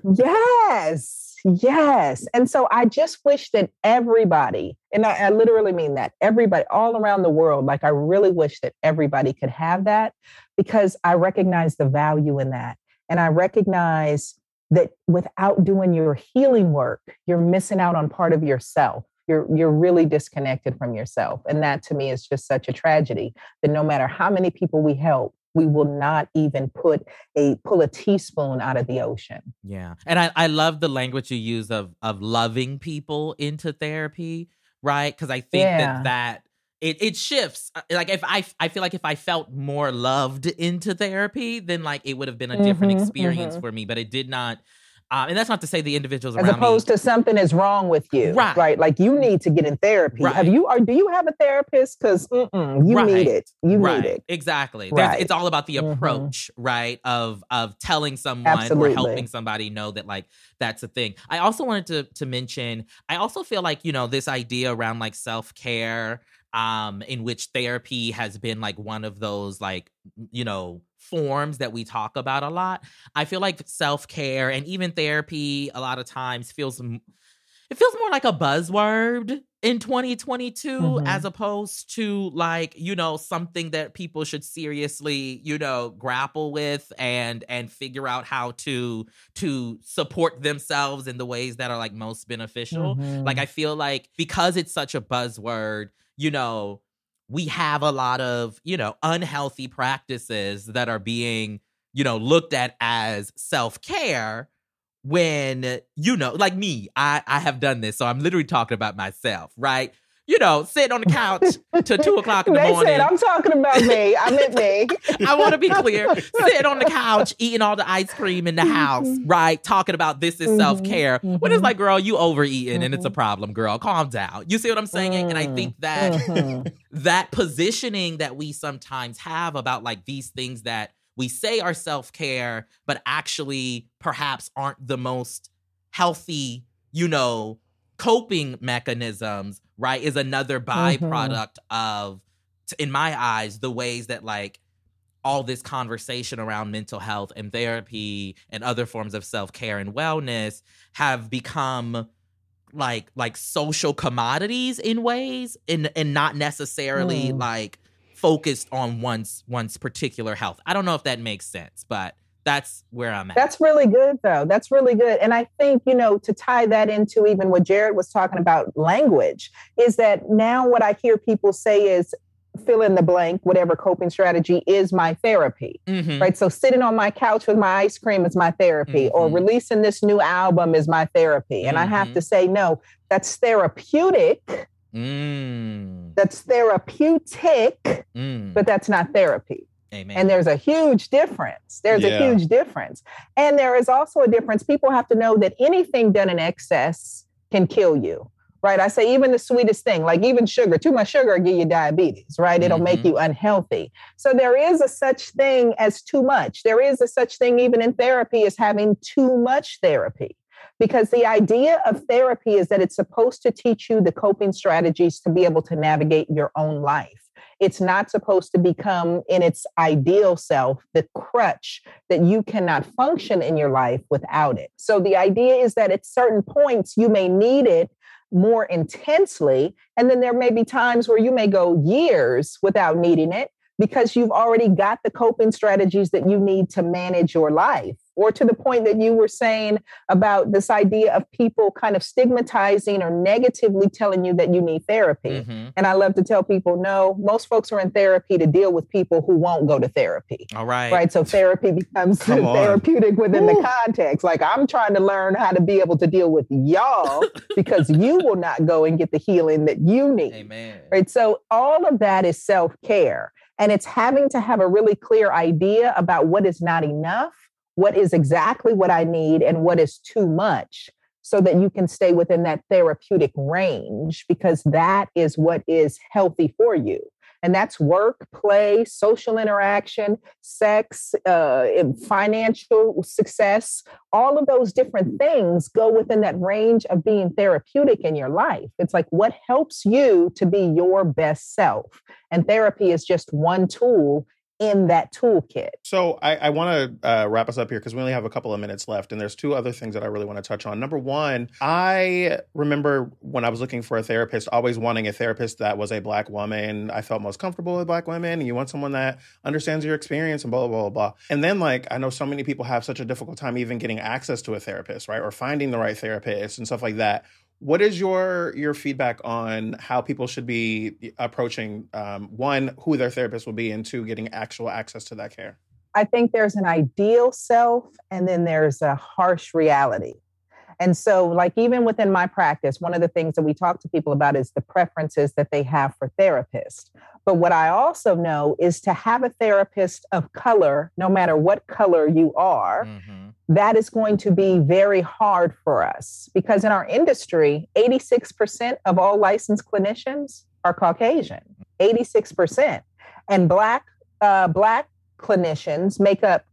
[SPEAKER 3] Yes. And so I just wish that everybody, and I literally mean that, everybody all around the world, like I really wish that everybody could have that, because I recognize the value in that. And I recognize that without doing your healing work, you're missing out on part of yourself. You're really disconnected from yourself. And that to me is just such a tragedy, that no matter how many people we help, we will not even pull a teaspoon out of the ocean.
[SPEAKER 1] Yeah. And I love the language you use of loving people into therapy, right? Because I think that it shifts. Like if I feel like if I felt more loved into therapy, then like it would have been a different experience for me, but it did not. And that's not to say the individuals around me. As
[SPEAKER 3] opposed to something is wrong with you. Right. Like you need to get in therapy. Right. Do you have a therapist? Because you need it. You need it.
[SPEAKER 1] Exactly. It's all about the approach, right? Of telling someone or helping somebody know that like that's a thing. I also wanted to mention, I also feel like, this idea around like self-care, in which therapy has been like one of those like, forms that we talk about a lot. I feel like self-care and even therapy a lot of times feels more like a buzzword in 2022 as opposed to like, something that people should seriously, grapple with and figure out how to support themselves in the ways that are like most beneficial. Like I feel like because it's such a buzzword, we have a lot of, unhealthy practices that are being, looked at as self-care when, like me, I have done this. So I'm literally talking about myself, right? Sitting on the couch till 2:00 in the morning.
[SPEAKER 3] Said, I'm talking about me. I meant me.
[SPEAKER 1] I want to be clear. Sitting on the couch, eating all the ice cream in the house, right? Talking about this is self-care. When it's like, girl, you overeating and it's a problem, girl. Calm down. You see what I'm saying? And I think that that positioning that we sometimes have about like these things that we say are self-care, but actually perhaps aren't the most healthy, coping mechanisms, right, is another byproduct of, in my eyes, the ways that like all this conversation around mental health and therapy and other forms of self-care and wellness have become like social commodities in ways and not necessarily like focused on one's particular health. I don't know if that makes sense, but that's where I'm at.
[SPEAKER 3] That's really good, though. That's really good. And I think, to tie that into even what Jared was talking about, language, is that now what I hear people say is fill in the blank, whatever coping strategy is my therapy, right? So sitting on my couch with my ice cream is my therapy, or releasing this new album is my therapy. And I have to say, no, that's therapeutic. That's therapeutic, but that's not therapy.
[SPEAKER 1] Amen.
[SPEAKER 3] And there's a huge difference. There's a huge difference. And there is also a difference. People have to know that anything done in excess can kill you, right? I say even the sweetest thing, like even sugar, too much sugar will give you diabetes, right? It'll make you unhealthy. So there is a such thing as too much. There is a such thing even in therapy as having too much therapy. Because the idea of therapy is that it's supposed to teach you the coping strategies to be able to navigate your own life. It's not supposed to become, in its ideal self, the crutch that you cannot function in your life without it. So the idea is that at certain points, you may need it more intensely. And then there may be times where you may go years without needing it because you've already got the coping strategies that you need to manage your life. Or to the point that you were saying about this idea of people kind of stigmatizing or negatively telling you that you need therapy. And I love to tell people, no, most folks are in therapy to deal with people who won't go to therapy.
[SPEAKER 1] All right.
[SPEAKER 3] Right. So therapy becomes therapeutic within the context. Like I'm trying to learn how to be able to deal with y'all because you will not go and get the healing that you need.
[SPEAKER 1] Amen.
[SPEAKER 3] Right. So all of that is self-care. And it's having to have a really clear idea about what is not enough, what is exactly what I need, and what is too much, so that you can stay within that therapeutic range, because that is what is healthy for you. And that's work, play, social interaction, sex, financial success. All of those different things go within that range of being therapeutic in your life. It's like what helps you to be your best self. And therapy is just one tool in that toolkit.
[SPEAKER 2] So I want to wrap us up here because we only have a couple of minutes left. And there's two other things that I really want to touch on. Number one, I remember when I was looking for a therapist, always wanting a therapist that was a Black woman. I felt most comfortable with Black women. And you want someone that understands your experience and blah, blah, blah, blah. And then I know so many people have such a difficult time even getting access to a therapist, right? Or finding the right therapist and stuff like that. What is your feedback on how people should be approaching, one, who their therapist will be, and two, getting actual access to that care?
[SPEAKER 3] I think there's an ideal self, and then there's a harsh reality. And so, even within my practice, one of the things that we talk to people about is the preferences that they have for therapists. But what I also know is to have a therapist of color, no matter what color you are, that is going to be very hard for us, because in our industry, 86% of all licensed clinicians are Caucasian, 86%. And Black clinicians make up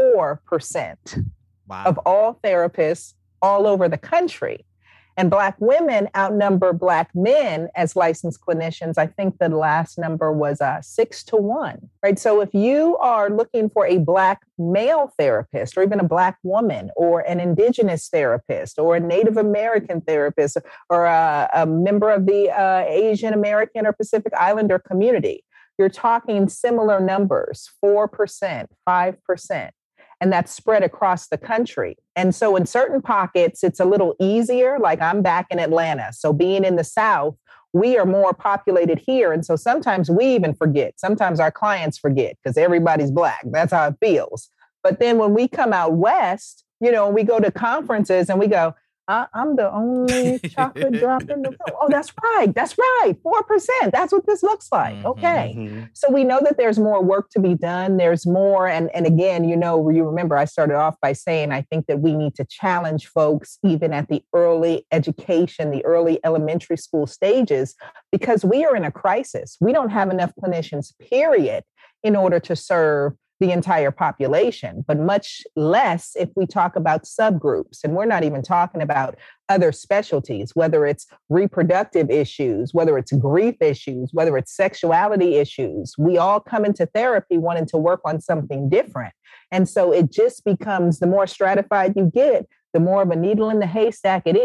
[SPEAKER 3] 4% of all therapists all over the country. And Black women outnumber Black men as licensed clinicians. I think the last number was 6-1, right? So if you are looking for a Black male therapist, or even a Black woman, or an Indigenous therapist, or a Native American therapist, or a member of the Asian American or Pacific Islander community, you're talking similar numbers, 4%, 5%. And that's spread across the country. And so in certain pockets, it's a little easier. Like I'm back in Atlanta. So being in the South, we are more populated here. And so sometimes we even forget. Sometimes our clients forget because everybody's Black. That's how it feels. But then when we come out West, we go to conferences and we go, I'm the only chocolate drop in the room. Oh, that's right. 4%. That's what this looks like. Okay. So we know that there's more work to be done. There's more. And again, you remember I started off by saying, I think that we need to challenge folks even at the early education, the early elementary school stages, because we are in a crisis. We don't have enough clinicians, period, in order to serve the entire population, but much less if we talk about subgroups. And we're not even talking about other specialties, whether it's reproductive issues, whether it's grief issues, whether it's sexuality issues. We all come into therapy wanting to work on something different. And so it just becomes, the more stratified you get, the more of a needle in the haystack it is.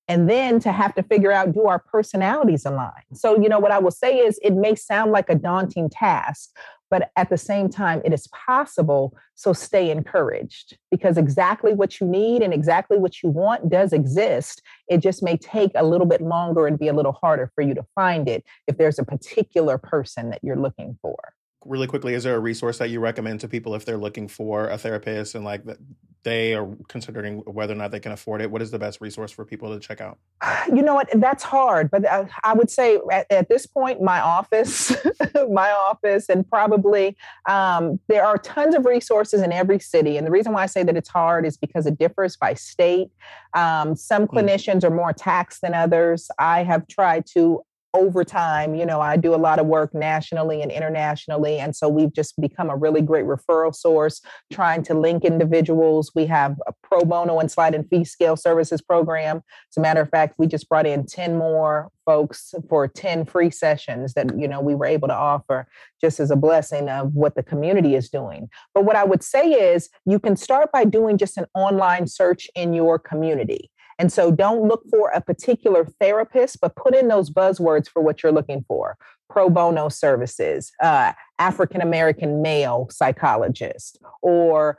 [SPEAKER 3] And then to have to figure out, do our personalities align? So, what I will say is it may sound like a daunting task, but at the same time, it is possible. So stay encouraged, because exactly what you need and exactly what you want does exist. It just may take a little bit longer and be a little harder for you to find it if there's a particular person that you're looking for.
[SPEAKER 2] Really quickly, is there a resource that you recommend to people if they're looking for a therapist and like they are considering whether or not they can afford it? What is the best resource for people to check out?
[SPEAKER 3] You know what? That's hard. But I would say at this point, my office, and probably there are tons of resources in every city. And the reason why I say that it's hard is because it differs by state. Some clinicians are more taxed than others. I have tried to, over time, I do a lot of work nationally and internationally. And so we've just become a really great referral source, trying to link individuals. We have a pro bono and slide and fee scale services program. As a matter of fact, we just brought in 10 more folks for 10 free sessions that, we were able to offer just as a blessing of what the community is doing. But what I would say is you can start by doing just an online search in your community. And so don't look for a particular therapist, but put in those buzzwords for what you're looking for. Pro bono services, African-American male psychologist, or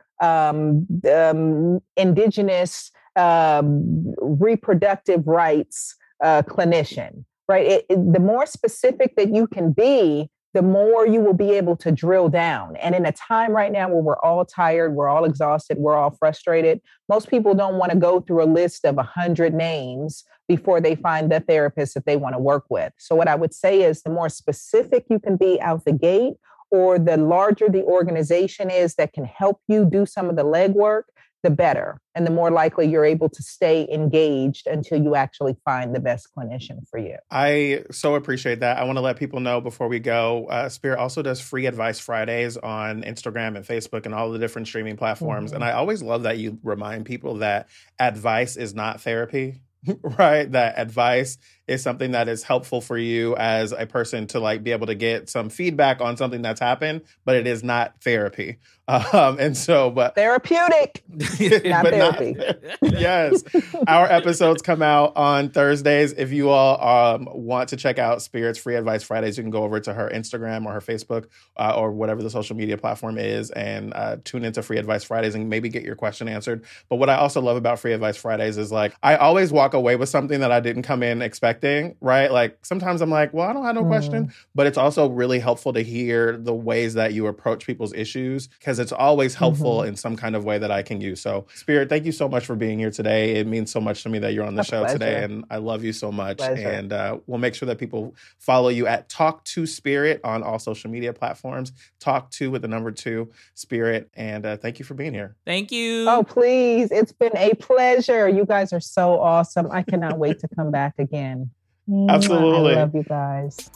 [SPEAKER 3] indigenous reproductive rights clinician, right? The more specific that you can be, the more you will be able to drill down. And in a time right now where we're all tired, we're all exhausted, we're all frustrated, most people don't want to go through a list of 100 names before they find the therapist that they want to work with. So what I would say is the more specific you can be out the gate, or the larger the organization is that can help you do some of the legwork, the better. And the more likely you're able to stay engaged until you actually find the best clinician for you.
[SPEAKER 2] I so appreciate that. I want to let people know before we go, Spirit also does free advice Fridays on Instagram and Facebook and all the different streaming platforms. And I always love that you remind people that advice is not therapy, right? That advice is something that is helpful for you as a person to like be able to get some feedback on something that's happened, but it is not therapy. But
[SPEAKER 3] therapeutic, not
[SPEAKER 2] but
[SPEAKER 3] therapy.
[SPEAKER 2] Yes. Our episodes come out on Thursdays. If you all want to check out Spirit's Free Advice Fridays, you can go over to her Instagram or her Facebook or whatever the social media platform is and tune into Free Advice Fridays and maybe get your question answered. But what I also love about Free Advice Fridays is like, I always walk away with something that I didn't come in expecting, right? Like sometimes I'm like, well, I don't have no question, but it's also really helpful to hear the ways that you approach people's issues, because it's always helpful in some kind of way that I can use. So Spirit, thank you so much for being here today. It means so much to me that you're on the show today, and I love you so much.
[SPEAKER 3] Pleasure.
[SPEAKER 2] And we'll make sure that people follow you at Talk to Spirit on all social media platforms. Talk to with the number 2 Spirit. And thank you for being here.
[SPEAKER 1] Thank you.
[SPEAKER 3] Oh, please. It's been a pleasure. You guys are so awesome. I cannot wait to come back again.
[SPEAKER 2] Absolutely.
[SPEAKER 3] I love you guys.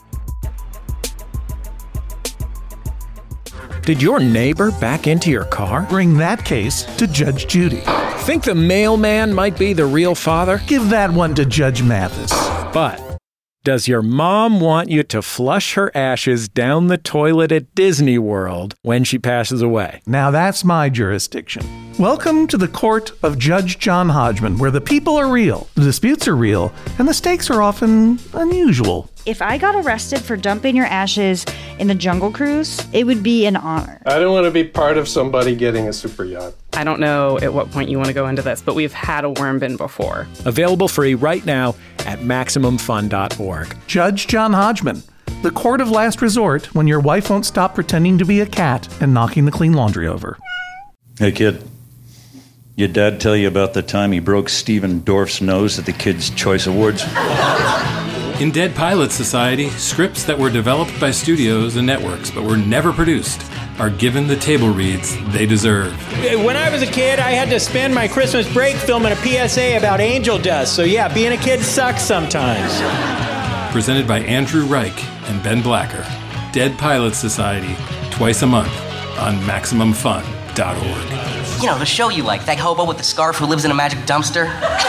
[SPEAKER 4] Did your neighbor back into your car?
[SPEAKER 5] Bring that case to Judge Judy.
[SPEAKER 4] Think the mailman might be the real father?
[SPEAKER 5] Give that one to Judge Mathis.
[SPEAKER 4] But does your mom want you to flush her ashes down the toilet at Disney World when she passes away?
[SPEAKER 5] Now that's my jurisdiction. Welcome to the court of Judge John Hodgman, where the people are real, the disputes are real, and the stakes are often unusual.
[SPEAKER 6] If I got arrested for dumping your ashes in the Jungle Cruise, it would be an honor.
[SPEAKER 7] I don't want to be part of somebody getting a super yacht.
[SPEAKER 8] I don't know at what point you want to go into this, but we've had a worm bin before.
[SPEAKER 4] Available free right now at MaximumFun.org.
[SPEAKER 5] Judge John Hodgman, the court of last resort when your wife won't stop pretending to be a cat and knocking the clean laundry over.
[SPEAKER 9] Hey, kid. Your dad tell you about the time he broke Stephen Dorff's nose at the Kids' Choice Awards?
[SPEAKER 10] In Dead Pilot Society, scripts that were developed by studios and networks but were never produced are given the table reads they deserve.
[SPEAKER 11] When I was a kid, I had to spend my Christmas break filming a PSA about angel dust. So yeah, being a kid sucks sometimes.
[SPEAKER 10] Presented by Andrew Reich and Ben Blacker. Dead Pilot Society, twice a month on MaximumFun.org.
[SPEAKER 12] You know, the show you like, that hobo with the scarf who lives in a magic dumpster.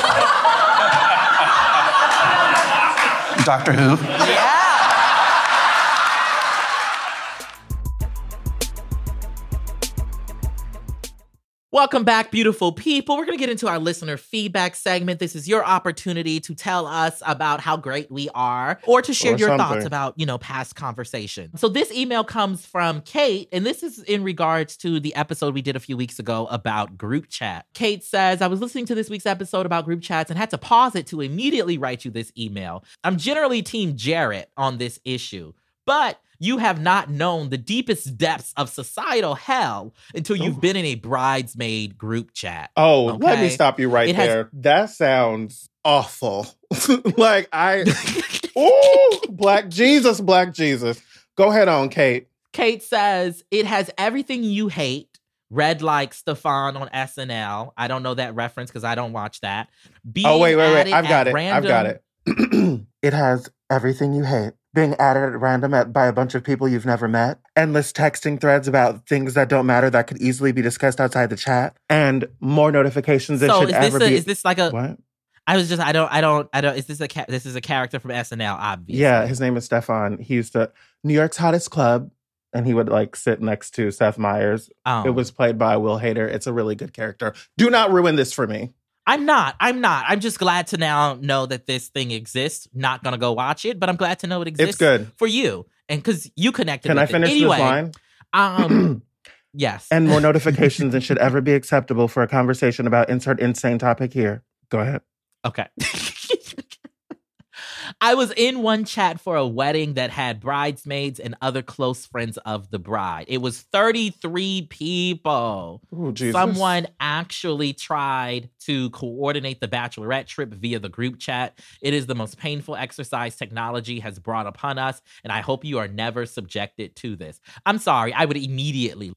[SPEAKER 13] Doctor Who?
[SPEAKER 12] Yeah!
[SPEAKER 1] Welcome back, beautiful people. We're going to get into our listener feedback segment. This is your opportunity to tell us about how great we are or to share your thoughts about, past conversations. So this email comes from Kate, and this is in regards to the episode we did a few weeks ago about group chat. Kate says, I was listening to this week's episode about group chats and had to pause it to immediately write you this email. I'm generally team Jarrett on this issue, but you have not known the deepest depths of societal hell until you've been in a bridesmaid group chat.
[SPEAKER 2] Oh, okay? Let me stop you right there. That sounds awful. Black Jesus. Go ahead on, Kate.
[SPEAKER 1] Kate says, it has everything you hate. Read like Stefan on SNL. I don't know that reference because I don't watch that.
[SPEAKER 2] Wait. I've got it. It has everything you hate. Being added at random by a bunch of people you've never met. Endless texting threads about things that don't matter that could easily be discussed outside the chat. And more notifications than should ever be.
[SPEAKER 1] Is this like a...
[SPEAKER 2] What?
[SPEAKER 1] This is a character from SNL, obviously.
[SPEAKER 2] Yeah, his name is Stefan. He used to... New York's Hottest Club. And he would sit next to Seth Meyers. Oh. It was played by Will Hader. It's a really good character. Do not ruin this for me.
[SPEAKER 1] I'm not. I'm just glad to now know that this thing exists. Not going to go watch it, but I'm glad to know it exists.
[SPEAKER 2] It's good.
[SPEAKER 1] For you. And because you connected
[SPEAKER 2] Can
[SPEAKER 1] with
[SPEAKER 2] I finish
[SPEAKER 1] it. Anyway,
[SPEAKER 2] this line?
[SPEAKER 1] Yes.
[SPEAKER 2] And more notifications than should ever be acceptable for a conversation about insert insane topic here. Go ahead.
[SPEAKER 1] Okay. I was in one chat for a wedding that had bridesmaids and other close friends of the bride. It was 33 people.
[SPEAKER 2] Ooh, Jesus.
[SPEAKER 1] Someone actually tried to coordinate the bachelorette trip via the group chat. It is the most painful exercise technology has brought upon us, and I hope you are never subjected to this. I'm sorry. I would immediately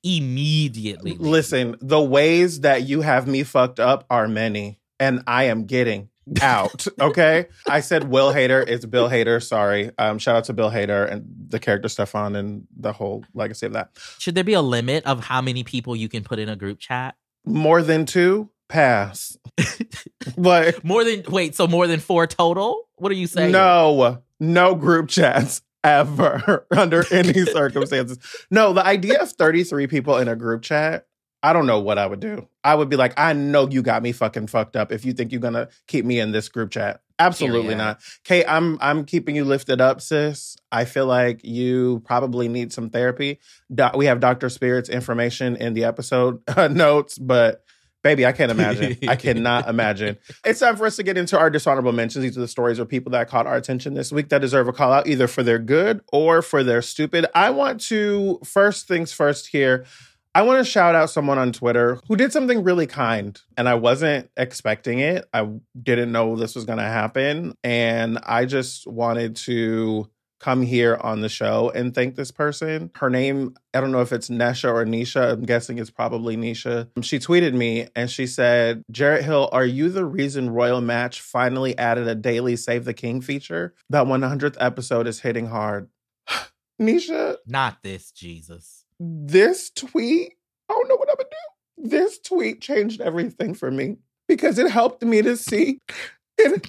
[SPEAKER 2] Listen, the ways that you have me fucked up are many, and I am getting out, okay? I said Will Hader. It's Bill Hader. Sorry. Shout out to Bill Hader and the character Stefan and the whole legacy of that.
[SPEAKER 1] Should there be a limit of how many people you can put in a group chat?
[SPEAKER 2] More than 2? Pass.
[SPEAKER 1] But more than 4 total? What are you saying?
[SPEAKER 2] No group chats ever under any circumstances. No, the idea of 33 people in a group chat, I don't know what I would do. I would be like, I know you got me fucking fucked up if you think you're going to keep me in this group chat. Absolutely not. Kate, I'm keeping you lifted up, sis. I feel like you probably need some therapy. We have Dr. Spirit's information in the episode notes, but baby, I can't imagine. I cannot imagine. It's time for us to get into our dishonorable mentions. These are the stories of people that caught our attention this week that deserve a call out either for their good or for their stupid. I want to, first things first here, I want to shout out someone on Twitter who did something really kind, and I wasn't expecting it. I didn't know this was going to happen, and I just wanted to come here on the show and thank this person. Her name, I don't know if it's Nesha or Nisha. I'm guessing it's probably Nisha. She tweeted me, and she said, Jarrett Hill, are you the reason Royal Match finally added a daily Save the King feature? That 100th episode is hitting hard. Nisha.
[SPEAKER 1] Not this, Jesus.
[SPEAKER 2] This tweet, I don't know what I'm going to do. This tweet changed everything for me because it helped me to see it.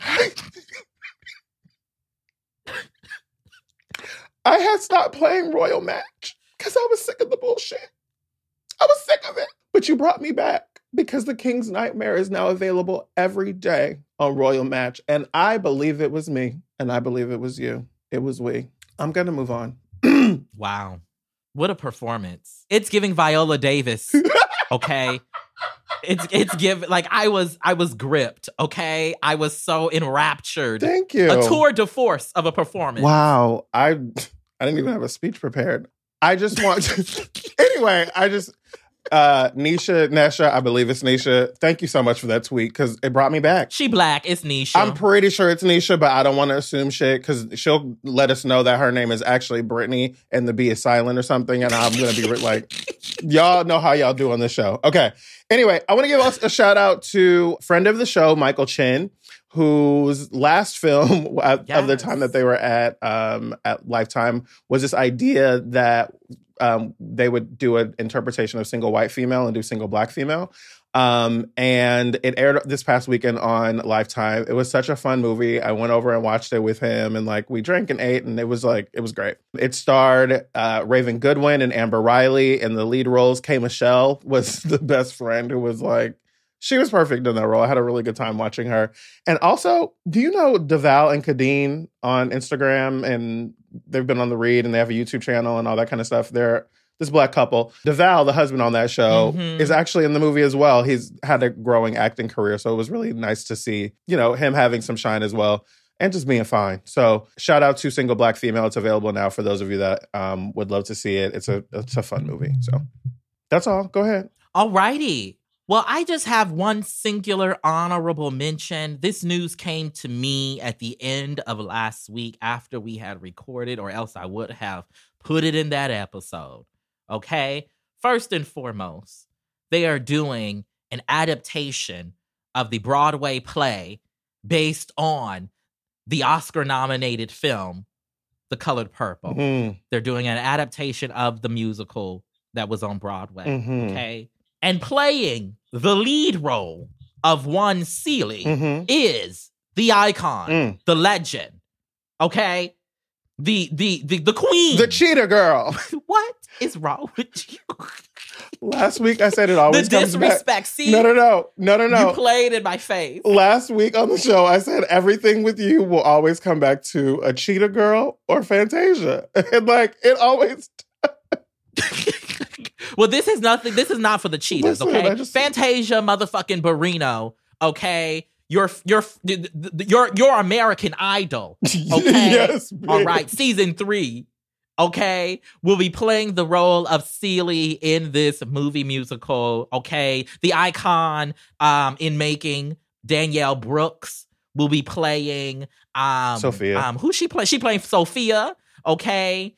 [SPEAKER 2] I had stopped playing Royal Match because I was sick of the bullshit. I was sick of it. But you brought me back because The King's Nightmare is now available every day on Royal Match. And I believe it was me. And I believe it was you. It was we. I'm going to move on.
[SPEAKER 1] Wow. What a performance. It's giving Viola Davis, okay? It's giving, like, I was gripped, okay? I was so enraptured.
[SPEAKER 2] Thank you.
[SPEAKER 1] A tour de force of a performance.
[SPEAKER 2] Wow. I didn't even have a speech prepared. I just want to... Anyway, Nesha, I believe it's Nisha. Thank you so much for that tweet because it brought me back.
[SPEAKER 1] She black, it's Nisha.
[SPEAKER 2] I'm pretty sure it's Nisha, but I don't want to assume shit because she'll let us know that her name is actually Brittany and the B is silent or something, and I'm going to be like, y'all know how y'all do on the show. Okay. Anyway, I want to give us a shout out to friend of the show, Michael Chin, whose last film of the time that they were at Lifetime was this idea that they would do an interpretation of single white female and do single black female. And it aired this past weekend on Lifetime. It was such a fun movie. I went over and watched it with him, and like we drank and ate, and it was great. It starred Raven Goodwin and Amber Riley in the lead roles. K. Michelle was the best friend who was like, she was perfect in that role. I had a really good time watching her. And also, do you know DeVal and Kadeen on Instagram? And they've been on The Read, and they have a YouTube channel and all that kind of stuff. They're this Black couple. DeVal, the husband on that show, is actually in the movie as well. He's had a growing acting career, so it was really nice to see, him having some shine as well and just being fine. So shout out to Single Black Female. It's available now for those of you that would love to see it. It's a fun movie. So that's all. Go ahead.
[SPEAKER 1] All righty. Well, I just have one singular honorable mention. This news came to me at the end of last week after we had recorded, or else I would have put it in that episode. Okay? First and foremost, they are doing an adaptation of the Broadway play based on the Oscar-nominated film, The Colored Purple. They're doing an adaptation of the musical that was on Broadway. Okay? And playing the lead role of one Celie is the icon, the legend, okay? The queen.
[SPEAKER 2] The cheetah girl.
[SPEAKER 1] What is wrong with you?
[SPEAKER 2] Last week I said it always comes back.
[SPEAKER 1] The disrespect. See?
[SPEAKER 2] No.
[SPEAKER 1] You played in my face.
[SPEAKER 2] Last week on the show, I said everything with you will always come back to a cheetah girl or Fantasia. And like, it always...
[SPEAKER 1] Well, this is nothing. This is not for the cheetahs,
[SPEAKER 2] Listen,
[SPEAKER 1] okay? Fantasia, motherfucking Barrino, okay? You're American Idol, okay?
[SPEAKER 2] Yes,
[SPEAKER 1] all right. Season 3, okay? Will be playing the role of Celie in this movie musical, okay? The icon in making, Danielle Brooks, will be playing
[SPEAKER 2] Sophia.
[SPEAKER 1] Who's she playing? She playing Sophia, okay?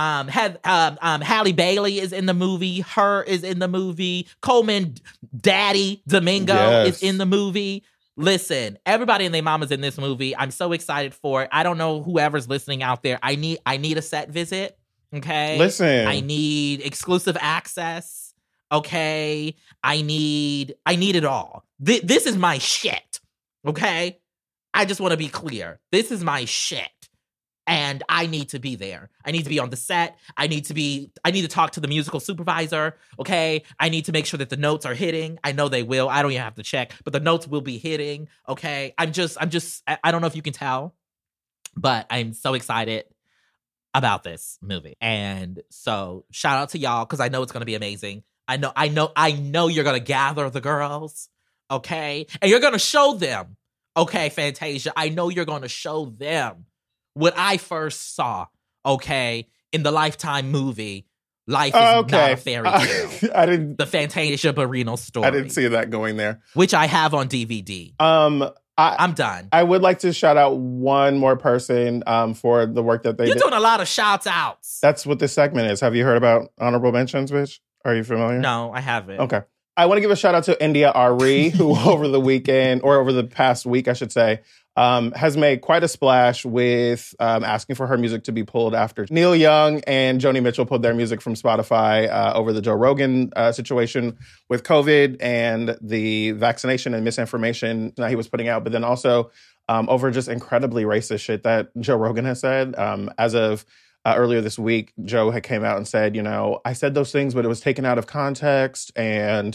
[SPEAKER 1] Halle Bailey is in the movie. Her is in the movie. Coleman Daddy Domingo is in the movie. Listen, everybody and their mama's in this movie. I'm so excited for it. I don't know whoever's listening out there. I need a set visit. Okay.
[SPEAKER 2] Listen.
[SPEAKER 1] I need exclusive access. Okay. I need it all. This is my shit. Okay. I just want to be clear. This is my shit. And I need to be there. I need to be on the set. I need to talk to the musical supervisor. Okay. I need to make sure that the notes are hitting. I know they will. I don't even have to check, but the notes will be hitting. Okay. I don't know if you can tell, but I'm so excited about this movie. And so shout out to y'all, because I know it's going to be amazing. I know you're going to gather the girls. Okay. And you're going to show them. Okay, Fantasia. I know you're going to show them what I first saw, okay, in the Lifetime movie, Life is Not a Fairy Tale.
[SPEAKER 2] I didn't.
[SPEAKER 1] The Fantasia Barrino story.
[SPEAKER 2] I didn't see that going there.
[SPEAKER 1] Which I have on DVD. I'm done.
[SPEAKER 2] I would like to shout out one more person for the work that they did.
[SPEAKER 1] You're doing a lot of shouts outs.
[SPEAKER 2] That's what this segment is. Have you heard about honorable mentions, bitch? Are you familiar?
[SPEAKER 1] No, I haven't.
[SPEAKER 2] Okay. I want to give a shout out to India Ari, who over the weekend, or over the past week, I should say, has made quite a splash with asking for her music to be pulled after Neil Young and Joni Mitchell pulled their music from Spotify over the Joe Rogan situation with COVID and the vaccination and misinformation that he was putting out, but then also over just incredibly racist shit that Joe Rogan has said. As of earlier this week, Joe had came out and said, I said those things, but it was taken out of context, and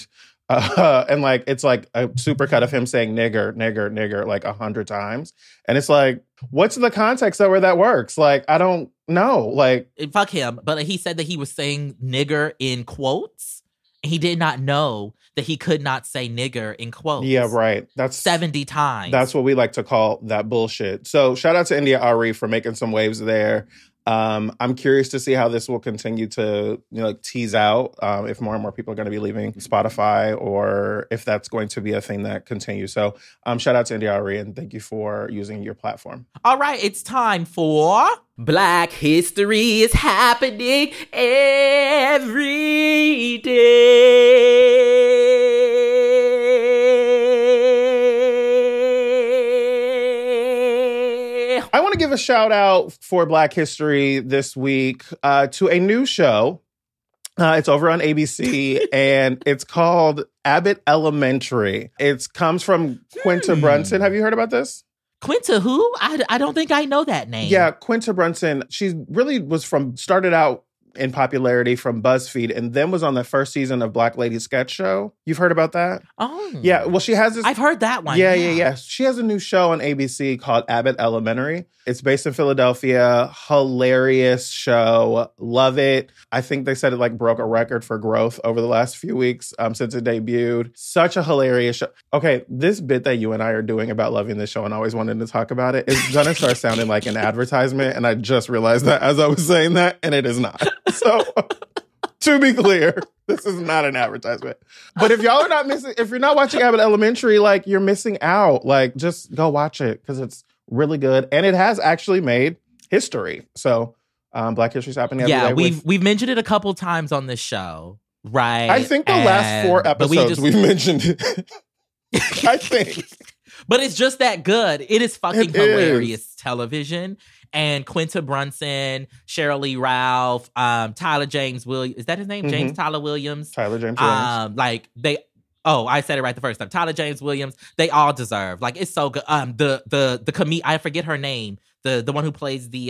[SPEAKER 2] like it's like a supercut of him saying nigger like 100 times, and it's like, what's the context of where that works? Like, I don't know. Like,
[SPEAKER 1] fuck him. But he said that he was saying nigger in quotes. He did not know that he could not say nigger in quotes.
[SPEAKER 2] Yeah, right. That's
[SPEAKER 1] 70 times.
[SPEAKER 2] That's what we like to call that bullshit. So shout out to India Ari for making some waves there. I'm curious to see how this will continue to tease out, if more and more people are going to be leaving Spotify, or if that's going to be a thing that continues. So shout out to India Ari, and thank you for using your platform.
[SPEAKER 1] All right, it's time for Black History is Happening Every Day.
[SPEAKER 2] I want to give a shout out for Black History this week to a new show It's over on ABC, and it's called Abbott Elementary. It comes from Quinta Brunson. Have you heard about this?
[SPEAKER 1] Quinta who? I don't think I know that name.
[SPEAKER 2] Yeah, Quinta Brunson. She really started out in popularity from BuzzFeed and then was on the first season of Black Lady Sketch Show. You've heard about that?
[SPEAKER 1] Oh.
[SPEAKER 2] Yeah, well, she has this...
[SPEAKER 1] I've heard that one.
[SPEAKER 2] Yeah. She has a new show on ABC called Abbott Elementary. It's based in Philadelphia. Hilarious show. Love it. I think they said it broke a record for growth over the last few weeks since it debuted. Such a hilarious show. Okay, this bit that you and I are doing about loving this show and always wanted to talk about it is going to start sounding like an advertisement. And I just realized that as I was saying that, and it is not. So, to be clear, this is not an advertisement. But if y'all are if you're not watching Abbott Elementary, you're missing out. Just go watch it because it's really good. And it has actually made history. So, Black History's happening every day.
[SPEAKER 1] We've mentioned it a couple times on this show, right?
[SPEAKER 2] I think the last 4 episodes we've mentioned it. I think.
[SPEAKER 1] But it's just that good. It is fucking hilarious television. And Quinta Brunson, Sheryl Lee Ralph, Tyler James Williams. Is that his name?
[SPEAKER 2] Mm-hmm.
[SPEAKER 1] James Tyler Williams?
[SPEAKER 2] Tyler James Williams.
[SPEAKER 1] I said it right the first time. Tyler James Williams. They all deserve. It's so good. I forget her name. The one who plays the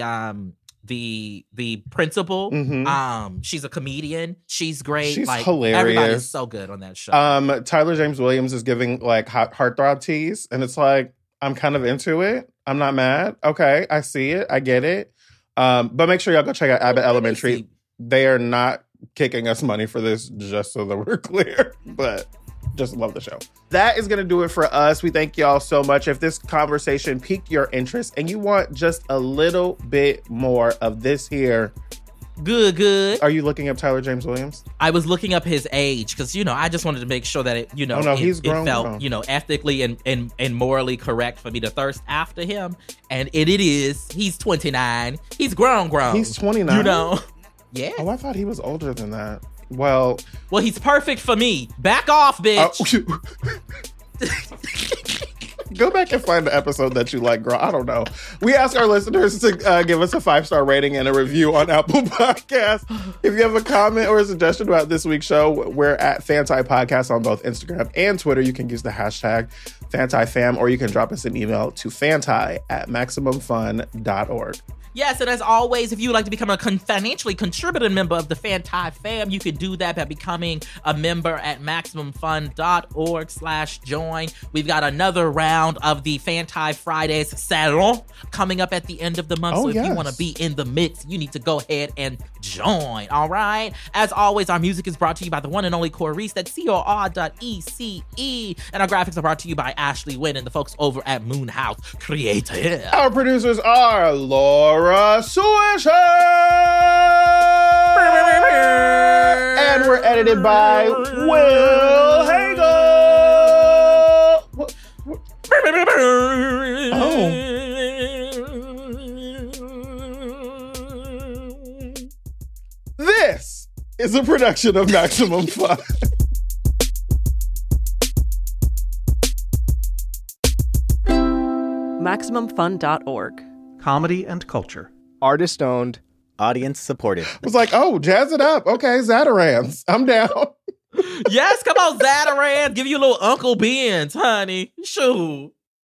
[SPEAKER 1] principal.
[SPEAKER 2] Mm-hmm.
[SPEAKER 1] She's a comedian. She's great.
[SPEAKER 2] She's hilarious.
[SPEAKER 1] Everybody's so good on that show.
[SPEAKER 2] Tyler James Williams is giving heartthrob tease, and it's I'm kind of into it. I'm not mad. Okay, I see it. I get it. But make sure y'all go check out Abbott Elementary. They are not kicking us money for this, just so that we're clear. But just love the show. That is going to do it for us. We thank y'all so much. If this conversation piqued your interest and you want just a little bit more of this here,
[SPEAKER 1] good.
[SPEAKER 2] Are you looking up Tyler James Williams?
[SPEAKER 1] I was looking up his age because, I just wanted to make sure that
[SPEAKER 2] he's grown,
[SPEAKER 1] it felt, ethically and morally correct for me to thirst after him. And it is. He's 29. He's grown.
[SPEAKER 2] He's 29?
[SPEAKER 1] Yeah.
[SPEAKER 2] Oh, I thought he was older than that. Well,
[SPEAKER 1] he's perfect for me. Back off, bitch.
[SPEAKER 2] Go back and find the episode that you like, girl. I don't know. We ask our listeners to give us a 5-star rating and a review on Apple Podcasts. If you have a comment or a suggestion about this week's show, we're at Fanti Podcast on both Instagram and Twitter. You can use the hashtag FantiFam, or you can drop us an email to fanti@maximumfun.org.
[SPEAKER 1] Yes, and as always, if you would like to become a financially contributing member of the Fanti Fam, you can do that by becoming a member at MaximumFun.org/join. We've got another round of the Fanti Fridays Salon coming up at the end of the month. So if you want to be in the mix, you need to go ahead and join. All right. As always, our music is brought to you by the one and only Corrice. That's COR.ECE. And our graphics are brought to you by Ashley Wynn and the folks over at Moonhouse Creative.
[SPEAKER 2] Our producers are Laura Suisher, and we're edited by Will Hagel. This is a production of Maximum Fun.
[SPEAKER 13] MaximumFun.org.
[SPEAKER 5] Comedy and culture.
[SPEAKER 14] Artist owned, audience supported.
[SPEAKER 2] I was jazz it up. Okay, Zatarans. I'm down.
[SPEAKER 1] Yes, come on, Zatarans. Give you a little Uncle Ben's, honey. Shoot.